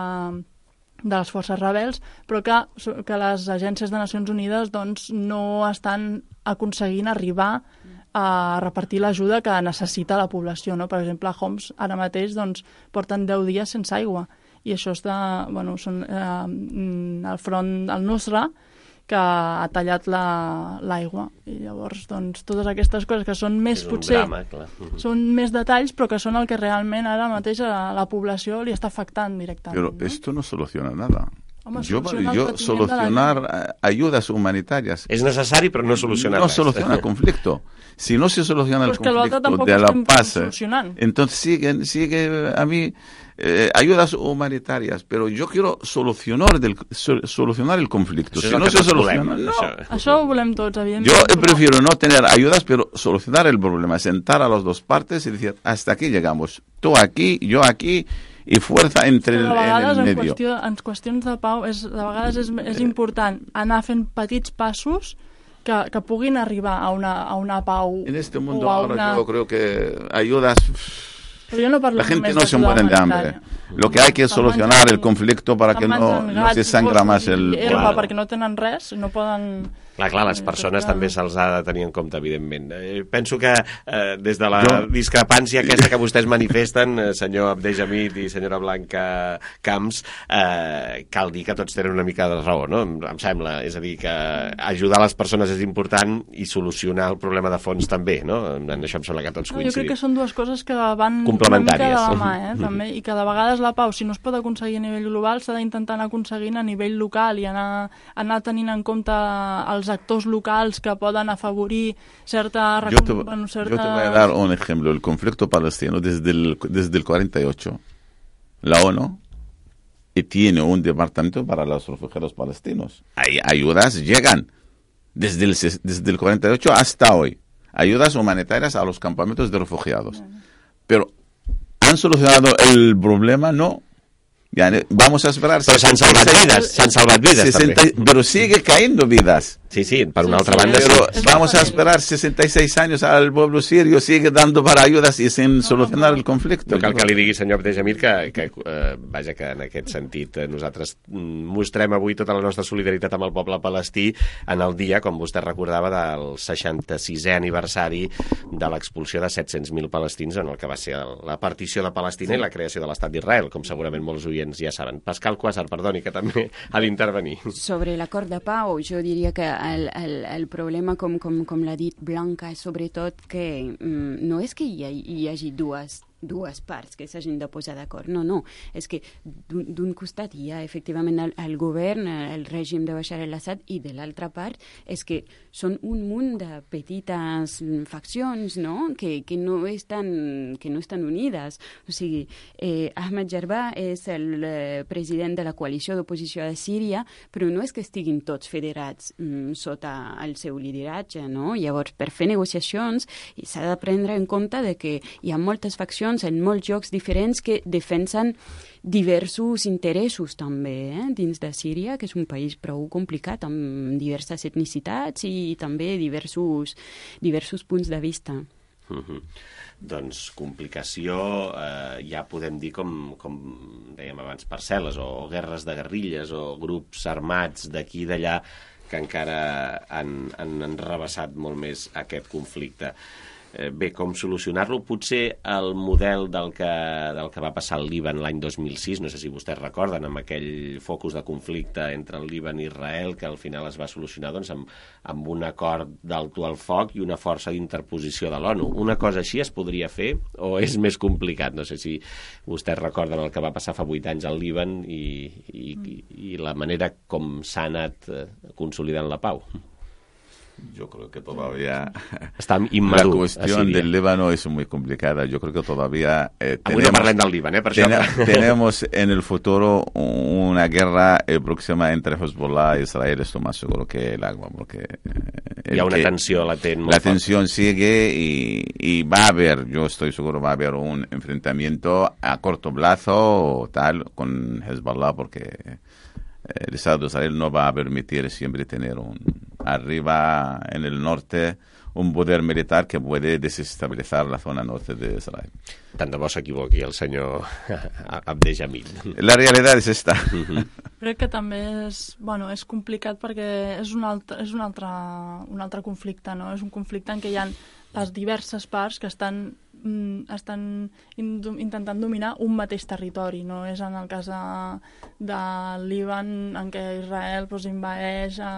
de les forces rebels, però que, que les agències de Nacions Unides doncs, no estan aconseguint arribar a repartir l'ajuda que necessita la població. No? Per exemple, a Homs ara mateix doncs, porten deu dies sense aigua i això està, bueno, són eh, el front al Nusra que ha tallat l'aigua. La, I llavors, doncs, totes aquestes coses que són més, potser, drama, clar. són més detalls, però que són el que realment ara mateix a la població li està afectant directament. Però no? esto no soluciona nada. Home, yo, solucionar yo solucionar ayudas humanitarias es necesario, pero no soluciona no res. soluciona el conflicto. Si no se soluciona pues el conflicto de la paz, entonces siguen sigue a mí eh, ayudas humanitarias, pero yo quiero solucionar del solucionar el conflicto. Això si no se soluciona, volem, no. Això. això ho volem tots, evidentment. Yo però... prefiero no tener ayudas, pero solucionar el problema, sentar a las dos partes y decir, hasta aquí llegamos, tú aquí, yo aquí, i força entre el, en el medio. En, qüestió, en qüestions de pau, és, de vegades és, és important anar fent petits passos que, que puguin arribar a una, a una pau. En este mundo o a ahora una... yo creo que ayudas... Pero yo no parlo la gente no se muere muere de hambre. Lo que hay que solucionar el conflicto para que no, no se sangra más el... Herba, perquè no tenen res, no poden... Clar, clar, les persones també se'ls ha de tenir en compte, evidentment. Eh, penso que eh, des de la jo... discrepància aquesta que vostès manifesten, eh, senyor Abdej Hamid i senyora Blanca Camps, eh, cal dir que tots tenen una mica de raó, no? Em, em sembla. És a dir, que ajudar les persones és important i solucionar el problema de fons també, no? En això em sembla que tots coincidim. No, jo crec que són dues coses que van complementàries. Una mica de la mà, eh? També, i que de vegades la pau, si no es pot aconseguir a nivell global, s'ha d'intentar anar aconseguint a nivell local i anar, anar tenint en compte els els actors locals que poden afavorir certa... Yo te, bueno, certa... yo te voy a dar un ejemplo. El conflicto palestino desde el, desde el cuarenta y ocho, la ONU y tiene un departamento para los refugiados palestinos. Hay ayudas llegan desde el, desde el cuarenta y ocho hasta hoy. Ayudas humanitarias a los campamentos de refugiados. Pero ¿han solucionado el problema? No. Ya, vamos a esperar. Però s'han salvat vides, s'han salvat vides sesenta, també. Pero sigue cayendo vidas. Sí, sí, per una altra banda. Pero sí. vamos a esperar sesenta y seis años al pueblo sirio, sigue dando para ayudas y sin solucionar el conflicto. No cal que li digui, senyor Abdejamir, que, que eh, vaja, que en aquest sentit eh, nosaltres mostrem avui tota la nostra solidaritat amb el poble palestí en el dia, com vostè recordava, del seixanta-sisè aniversari de l'expulsió de set-cents mil palestins en el que va ser la partició de Palestina i la creació de l'estat d'Israel, com segurament molts oients ja saben. Pascal Quasar, perdoni, que també ha d'intervenir. Sobre l'acord de pau, jo diria que el, el, el problema, com, com, com l'ha dit Blanca, és sobretot que mm, no és que hi, hi hagi dues dues parts que s'hagin de posar d'acord. No, no. És que d'un costat hi ha efectivament el, el govern, el règim de Bashar al-Assad, i de l'altra part és que són un munt de petites faccions, no?, que, que, no, estan, que no estan unides. O sigui, eh, Ahmed Jarrah és el eh, president de la coalició d'oposició de Síria, però no és que estiguin tots federats mm, sota el seu lideratge, no? Llavors, per fer negociacions s'ha de prendre en compte de que hi ha moltes faccions en molts llocs diferents que defensen diversos interessos també eh? dins de Síria, que és un país prou complicat amb diverses etnicitats i també diversos, diversos punts de vista. Uh-huh. Doncs complicació, eh, ja podem dir com, com dèiem abans, parcel·les o guerres de guerrilles o grups armats d'aquí i d'allà que encara han, han, han rebassat molt més aquest conflicte. Bé, com solucionar-lo? Potser el model del que, del que va passar al Líban l'any dos mil sis, no sé si vostès recorden, amb aquell focus de conflicte entre el Líban i Israel, que al final es va solucionar doncs, amb, amb un acord d'alto al foc i una força d'interposició de l'ONU. Una cosa així es podria fer o és més complicat? No sé si vostès recorden el que va passar fa vuit anys al Líban i, i, i la manera com s'ha anat consolidant la pau. Yo creo que todavía Está inmaduro, la cuestión del Líbano es muy complicada. Yo creo que todavía eh, tenemos, no parlem del Líban, eh, per ten, això. tenemos en el futuro una guerra eh, próxima entre Hezbollah y Israel. Esto más seguro que el agua, porque eh, hi ha una que, tensió latent. La tensión sigue y, y va a haber, yo estoy seguro, va a haber un enfrentamiento a corto plazo o tal con Hezbollah, porque el Estado de Israel no va a permitir siempre tener un arriba en el norte un poder militar que puede desestabilizar la zona norte de Israel. Tant de bo s'equivoqui el senyor Abdejamil. La realitat és esta. Crec que també és, bueno, és complicat perquè és un altre, és un altre, un altre conflicte, no? És un conflicte en què hi ha les diverses parts que estan, mm, estan in, intentant dominar un mateix territori. No és en el cas de, de Líban en què Israel pues, invadeix a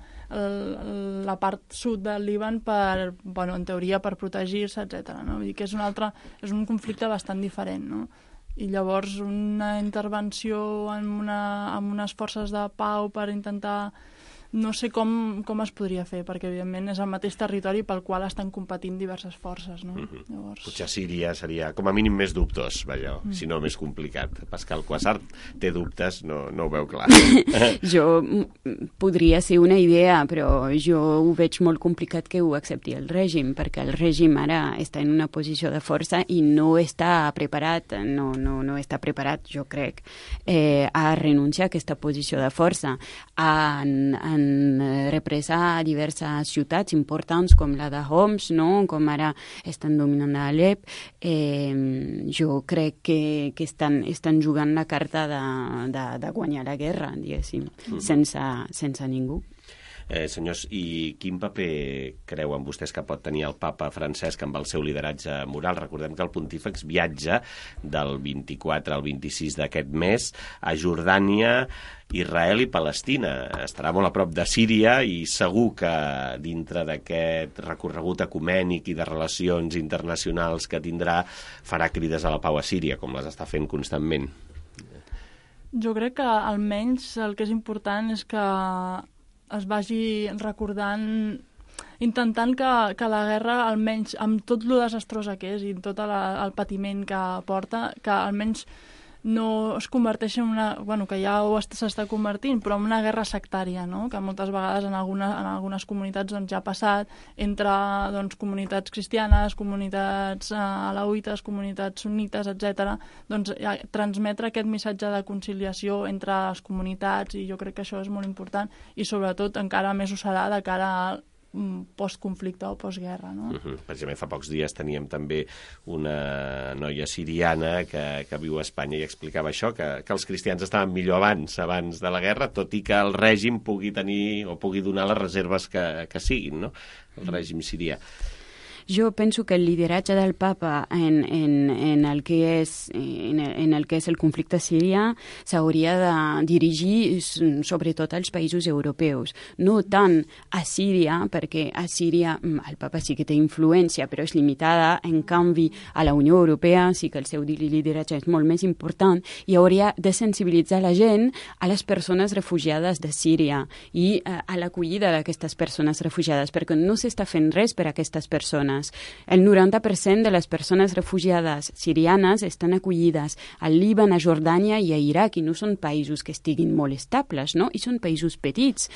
El, la part sud del Líban per, bueno, en teoria per protegir-se, etcètera. No? Vull dir que és un altre, és un conflicte bastant diferent, no? I llavors una intervenció en, una, en unes forces de pau per intentar... No sé com, com es podria fer, perquè evidentment és el mateix territori pel qual estan competint diverses forces, no? Mm-hmm. Llavors... Potser Síria seria com a mínim més dubtós, vaja, mm. si no més complicat. Pascal Quasar té dubtes, no, no ho veu clar. Jo podria ser una idea, però jo ho veig molt complicat que ho accepti el règim, perquè el règim ara està en una posició de força i no està preparat, no, no, no està preparat, jo crec, eh, a renunciar a aquesta posició de força, a, a repressar diverses ciutats importants com la de Homs, no? Com ara estan dominant a Alep. Eh, jo crec que, que estan, estan jugant la carta de, de, de guanyar la guerra, diguéssim, mm. sense, sense ningú. Eh, senyors, i quin paper creuen vostès que pot tenir el papa Francesc amb el seu lideratge moral? Recordem que el pontífex viatja del vint-i-quatre al vint-i-sis d'aquest mes a Jordània, Israel i Palestina. Estarà molt a prop de Síria i segur que dintre d'aquest recorregut ecumènic i de relacions internacionals que tindrà farà crides a la pau a Síria, com les està fent constantment. Jo crec que almenys el que és important és que es vagi recordant, intentant que, que la guerra, almenys amb tot lo desastrosa que és i tot la, el patiment que porta, que almenys no es converteix en una... Bueno, que ja s'està convertint, però en una guerra sectària, no? Que moltes vegades en, alguna, en algunes comunitats doncs, ja ha passat entre doncs, comunitats cristianes, comunitats eh, alauites, comunitats sunnites, etcètera. Doncs ja, transmetre aquest missatge de conciliació entre les comunitats, i jo crec que això és molt important, i sobretot encara més ho serà de cara a postconflicte o postguerra, no? Uh-huh. Precisament fa pocs dies teníem també una noia siriana que, que viu a Espanya i explicava això, que, que els cristians estaven millor abans, abans de la guerra, tot i que el règim pugui tenir o pugui donar les reserves que, que siguin, no? El règim sirià. Jo penso que el lideratge del papa en, en, en, el que és, en, en el que és el conflicte sirià s'hauria de dirigir sobretot als països europeus. No tant a Síria, perquè a Síria el papa sí que té influència, però és limitada. En canvi, a la Unió Europea sí que el seu lideratge és molt més important i hauria de sensibilitzar la gent a les persones refugiades de Síria i a l'acollida d'aquestes persones refugiades, perquè no s'està fent res per a aquestes persones. El noranta per cent de les persones refugiades sirianes estan acollides al Líban, a Jordània i a Iraq, i no són països que estiguin molt estables, no? I són països petits.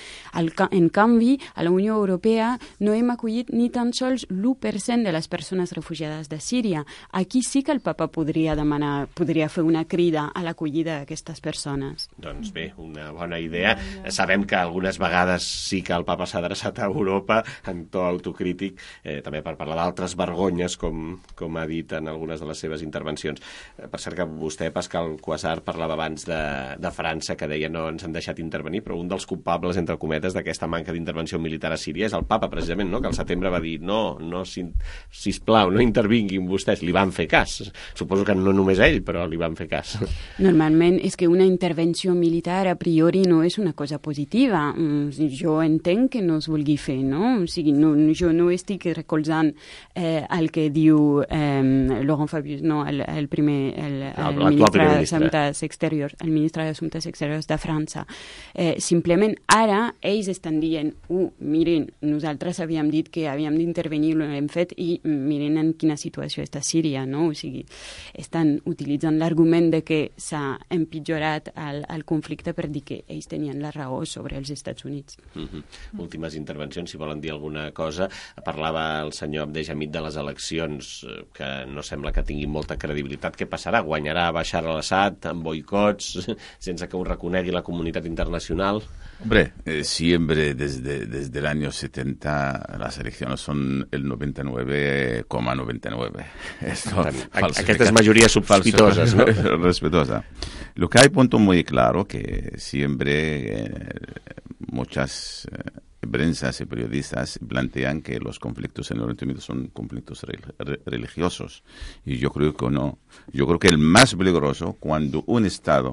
En canvi, a la Unió Europea no hem acollit ni tan sols l'u per cent de les persones refugiades de Síria. Aquí sí que el papa podria demanar, podria fer una crida a l'acollida d'aquestes persones. Doncs bé, una bona idea. Sabem que algunes vegades sí que el papa s'ha adreçat a Europa en to autocrític, eh, també per parlar d'altres vergonyes, com, com ha dit en algunes de les seves intervencions. Per cert que vostè, Pascal Quasar, parlava abans de, de França, que deia no ens han deixat intervenir, però un dels culpables, entre cometes, d'aquesta manca d'intervenció militar a Síria és el papa, precisament, no? Que al setembre va dir no, no, si, sisplau, no intervinguin vostès. Li van fer cas. Suposo que no només ell, però li van fer cas. Normalment és que una intervenció militar a priori no és una cosa positiva. Jo entenc que no es vulgui fer, no? O sigui, no, jo no estic recolzant Eh, el que diu eh, Laurent Fabius, no, el, el primer el, el ministre d'Assumptes Exteriors, el ministre d'Assumptes Exteriors de França. Eh, simplement ara ells estan dient, uh, miren, nosaltres havíem dit que havíem d'intervenir, ho hem fet, i miren en quina situació està Síria, no? O sigui, estan utilitzant l'argument de que s'ha empitjorat el, el conflicte per dir que ells tenien la raó sobre els Estats Units. Mm-hmm. Últimes intervencions, si volen dir alguna cosa. Parlava el senyor Abdelhamid de les eleccions, que no sembla que tinguin molta credibilitat. Què passarà? Guanyarà Bashar al-Assad amb boicots, sense que ho reconegui la comunitat internacional? Hombre, eh, siempre desde, desde el año setenta las elecciones son el noventa y nueve coma noventa y nueve. Esto Aquestes majories sospitoses, ¿no? Respetuosa. Lo que hay punto muy claro que siempre eh, muchas eh, prensas y periodistas plantean que los conflictos en Oriente Medio son conflictos re, re, religiosos. Y yo creo que no. Yo creo que el más peligroso cuando un Estado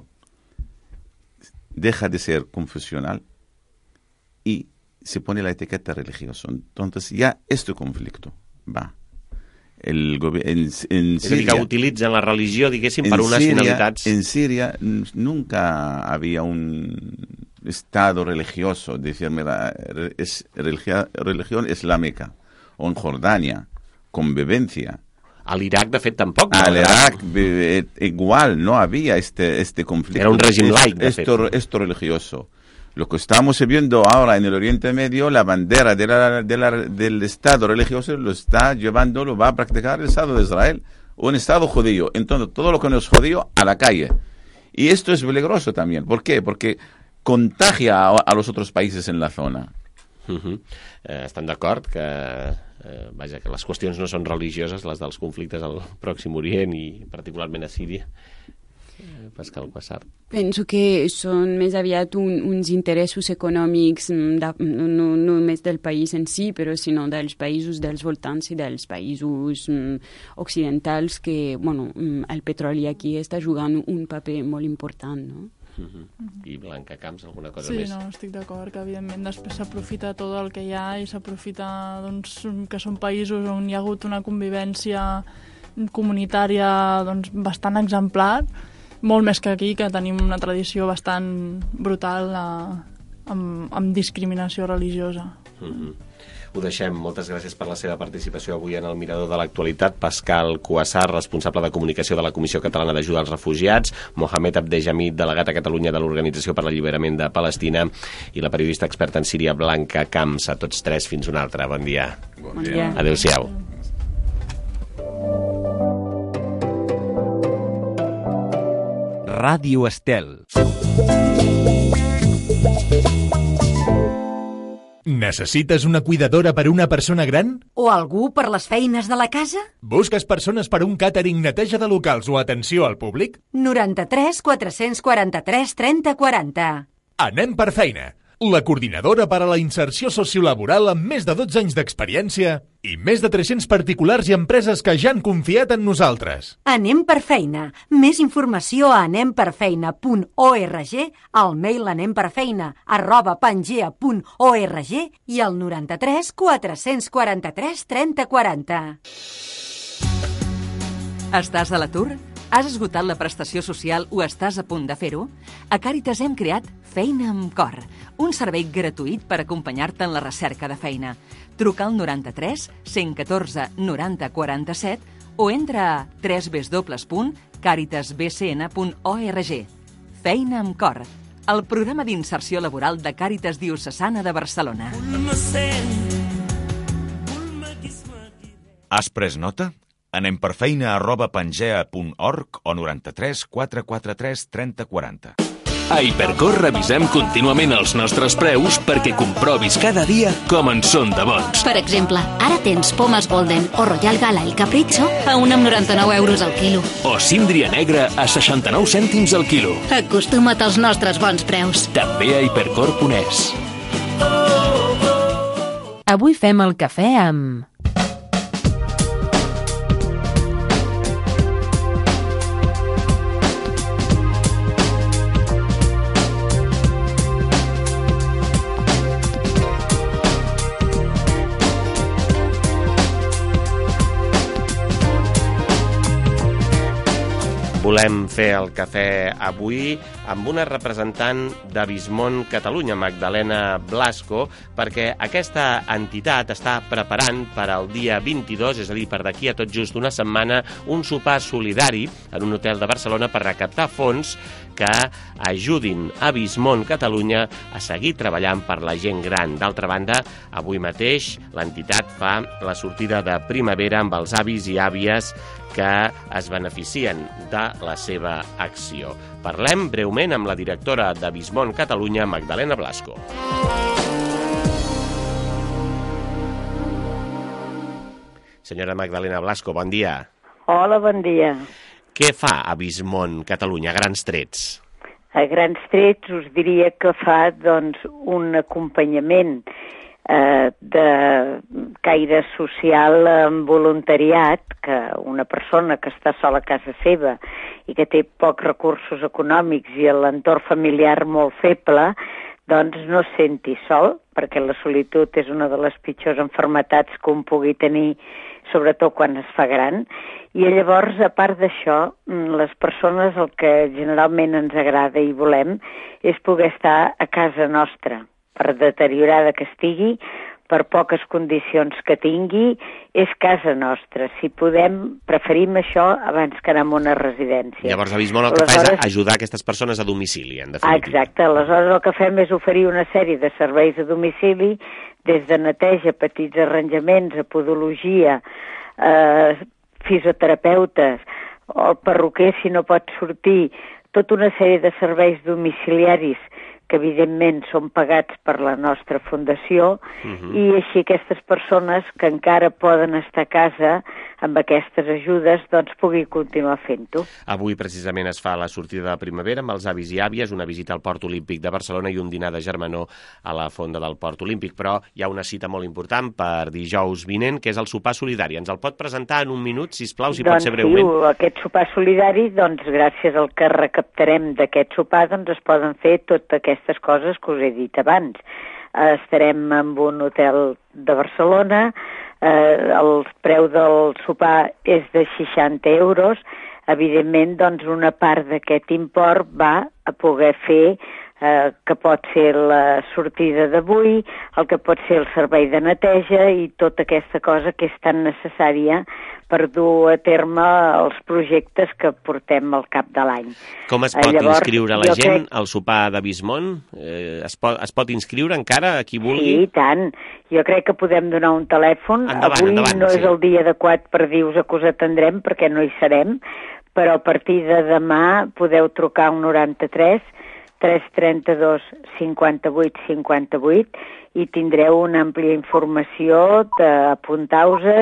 deja de ser confesional y se pone la etiqueta religioso. Entonces ya este conflicto va. El en, en Siria, que utilitzen la religió, diguéssim, per unes Siria, finalitats. En Siria nunca había un Estado religioso, decir, mira, es religión, religión islámica. O en Jordania, convivencia. Al Irak, de fet, tampoc. No? Al Irak, igual, no había este, este conflicto. Era un régimen laic, de fet. Esto, esto religioso. Lo que estamos viendo ahora en el Oriente Medio, la bandera de la, de la, del Estado religioso lo está llevando, lo va a practicar el Estado de Israel, un Estado judío. Entonces, todo lo que no es judío, a la calle. Y esto es peligroso también. ¿Por qué? Porque contagia a, a los otros países en la zona. Uh-huh. Eh, estan d'acord que, eh, vaja, que les qüestions no són religioses, les dels conflictes al Pròxim Orient i particularment a Síria. Pascal Quasar. Penso que són més aviat un, uns interessos econòmics de, no, no només del país en si, però sinó dels països dels voltants i dels països mm, occidentals que, bueno, el petroli aquí està jugant un paper molt important, no? Uh-huh. I Blanca Camps, alguna cosa sí, més? Sí, no, estic d'acord, que evidentment després s'aprofita tot el que hi ha i s'aprofita doncs, que són països on hi ha hagut una convivència comunitària doncs, bastant exemplar, molt més que aquí, que tenim una tradició bastant brutal a, amb, amb discriminació religiosa. Mm-hmm. Ho deixem. Moltes gràcies per la seva participació avui en el Mirador de l'Actualitat. Pascal Cuassar, responsable de comunicació de la Comissió Catalana d'Ajuda als Refugiats, Mohamed Abdejamid, delegat a Catalunya de l'Organització per l'Alliberament de Palestina, i la periodista experta en Síria, Blanca Camps. A tots tres, fins una altra. Bon dia. Bon dia. Adéu-siau. Ràdio Estel. Necessites una cuidadora per una persona gran? O algú per les feines de la casa? Busques persones per un càtering, neteja de locals o atenció al públic? noranta-tres quatre-cents quaranta-tres trenta quaranta. Anem per feina. La coordinadora per a la inserció sociolaboral amb més de dotze anys d'experiència i més de tres-cents particulars i empreses que ja han confiat en nosaltres. Anem per feina. Més informació a anem per feina punt org, al mail anemperfeina arroba pangea punt org i al noranta-tres quatre-cents quaranta-tres trenta quaranta. Estàs a l'atur? Has esgotat la prestació social o estàs a punt de fer-ho? A Càritas hem creat Feina amb Cor, un servei gratuït per acompanyar-te en la recerca de feina. Truca al noranta-tres cent catorze noranta quaranta-set o entra a w w w punt càritas b c n punt org. Feina amb Cor, el programa d'inserció laboral de Càritas Diocesana de Barcelona. Has pres nota? Anem per feina arroba pangea punt org o noranta-tres quatre quaranta-tres trenta quaranta. A Hipercor revisem contínuament els nostres preus perquè comprovis cada dia com en són de bons. Per exemple, ara tens pomes Golden o Royal Gala i Capriccio a un amb noranta-nou euros al quilo. O síndria negra a seixanta-nou cèntims al quilo. Acostuma't als nostres bons preus. També a hipercor punt es. Avui fem el cafè amb... Volem fer el cafè avui amb una representant de Vismont Catalunya, Magdalena Blasco, perquè aquesta entitat està preparant per al dia vint-i-dos, és a dir, per d'aquí a tot just una setmana, un sopar solidari en un hotel de Barcelona per recaptar fons que ajudin a Vismont Catalunya a seguir treballant per la gent gran. D'altra banda, avui mateix l'entitat fa la sortida de primavera amb els avis i àvies que es beneficien de la seva acció. Parlem breument amb la directora de Vismont Catalunya, Magdalena Blasco. Senyora Magdalena Blasco, bon dia. Hola, bon dia. Què fa a Vismont Catalunya, a grans trets? A grans trets us diria que fa doncs, un acompanyament eh, de caire social amb voluntariat, que una persona que està sola a casa seva i que té pocs recursos econòmics i l'entorn familiar molt feble, doncs no es senti sol, perquè la solitud és una de les pitjors malalties que un pugui tenir, sobretot quan es fa gran. I llavors, a part d'això, les persones el que generalment ens agrada i volem és poder estar a casa nostra, per deteriorada que estigui, per poques condicions que tingui, és casa nostra. Si podem, preferim això abans que anar a una residència. Llavors, a Vismont el que fa és ajudar aquestes persones a domicili, en definitiva. Exacte. Aleshores, el que fem és oferir una sèrie de serveis a domicili, des de neteja, petits arranjaments, a podologia, eh, fisioterapeutes, o el perruquer, si no pot sortir, tota una sèrie de serveis domiciliaris que evidentment són pagats per la nostra fundació, uh-huh. i així aquestes persones que encara poden estar a casa amb aquestes ajudes, doncs pugui continuar fent-ho. Avui precisament es fa la sortida de primavera amb els avis i àvies, una visita al Port Olímpic de Barcelona i un dinar de germanor a la fonda del Port Olímpic, però hi ha una cita molt important per dijous vinent, que és el sopar solidari. Ens el pot presentar en un minut, sisplau, si doncs pot ser breument? Doncs sí, aquest sopar solidari, doncs gràcies al que recaptarem d'aquest sopar, doncs es poden fer totes aquestes coses que us he dit abans. Estarem en un hotel de Barcelona, eh, el preu del sopar és de seixanta euros, evidentment doncs una part d'aquest import va a poder fer eh, que pot ser la sortida d'avui, el que pot ser el servei de neteja i tota aquesta cosa que és tan necessària per dur a terme els projectes que portem al cap de l'any. Com es pot Eh, llavors, inscriure la jo gent crec- al sopar de Bismont? Eh, es, pot, es pot inscriure encara, a qui Sí, vulgui? i tant. Jo crec que podem donar un telèfon. Endavant, Avui endavant, no sí. és el dia adequat per dir-vos que us atendrem, perquè no hi serem, però a partir de demà podeu trucar al noranta-tres tres trenta-dos cinquanta-vuit cinquanta-vuit i tindreu una àmplia informació, apuntau-vos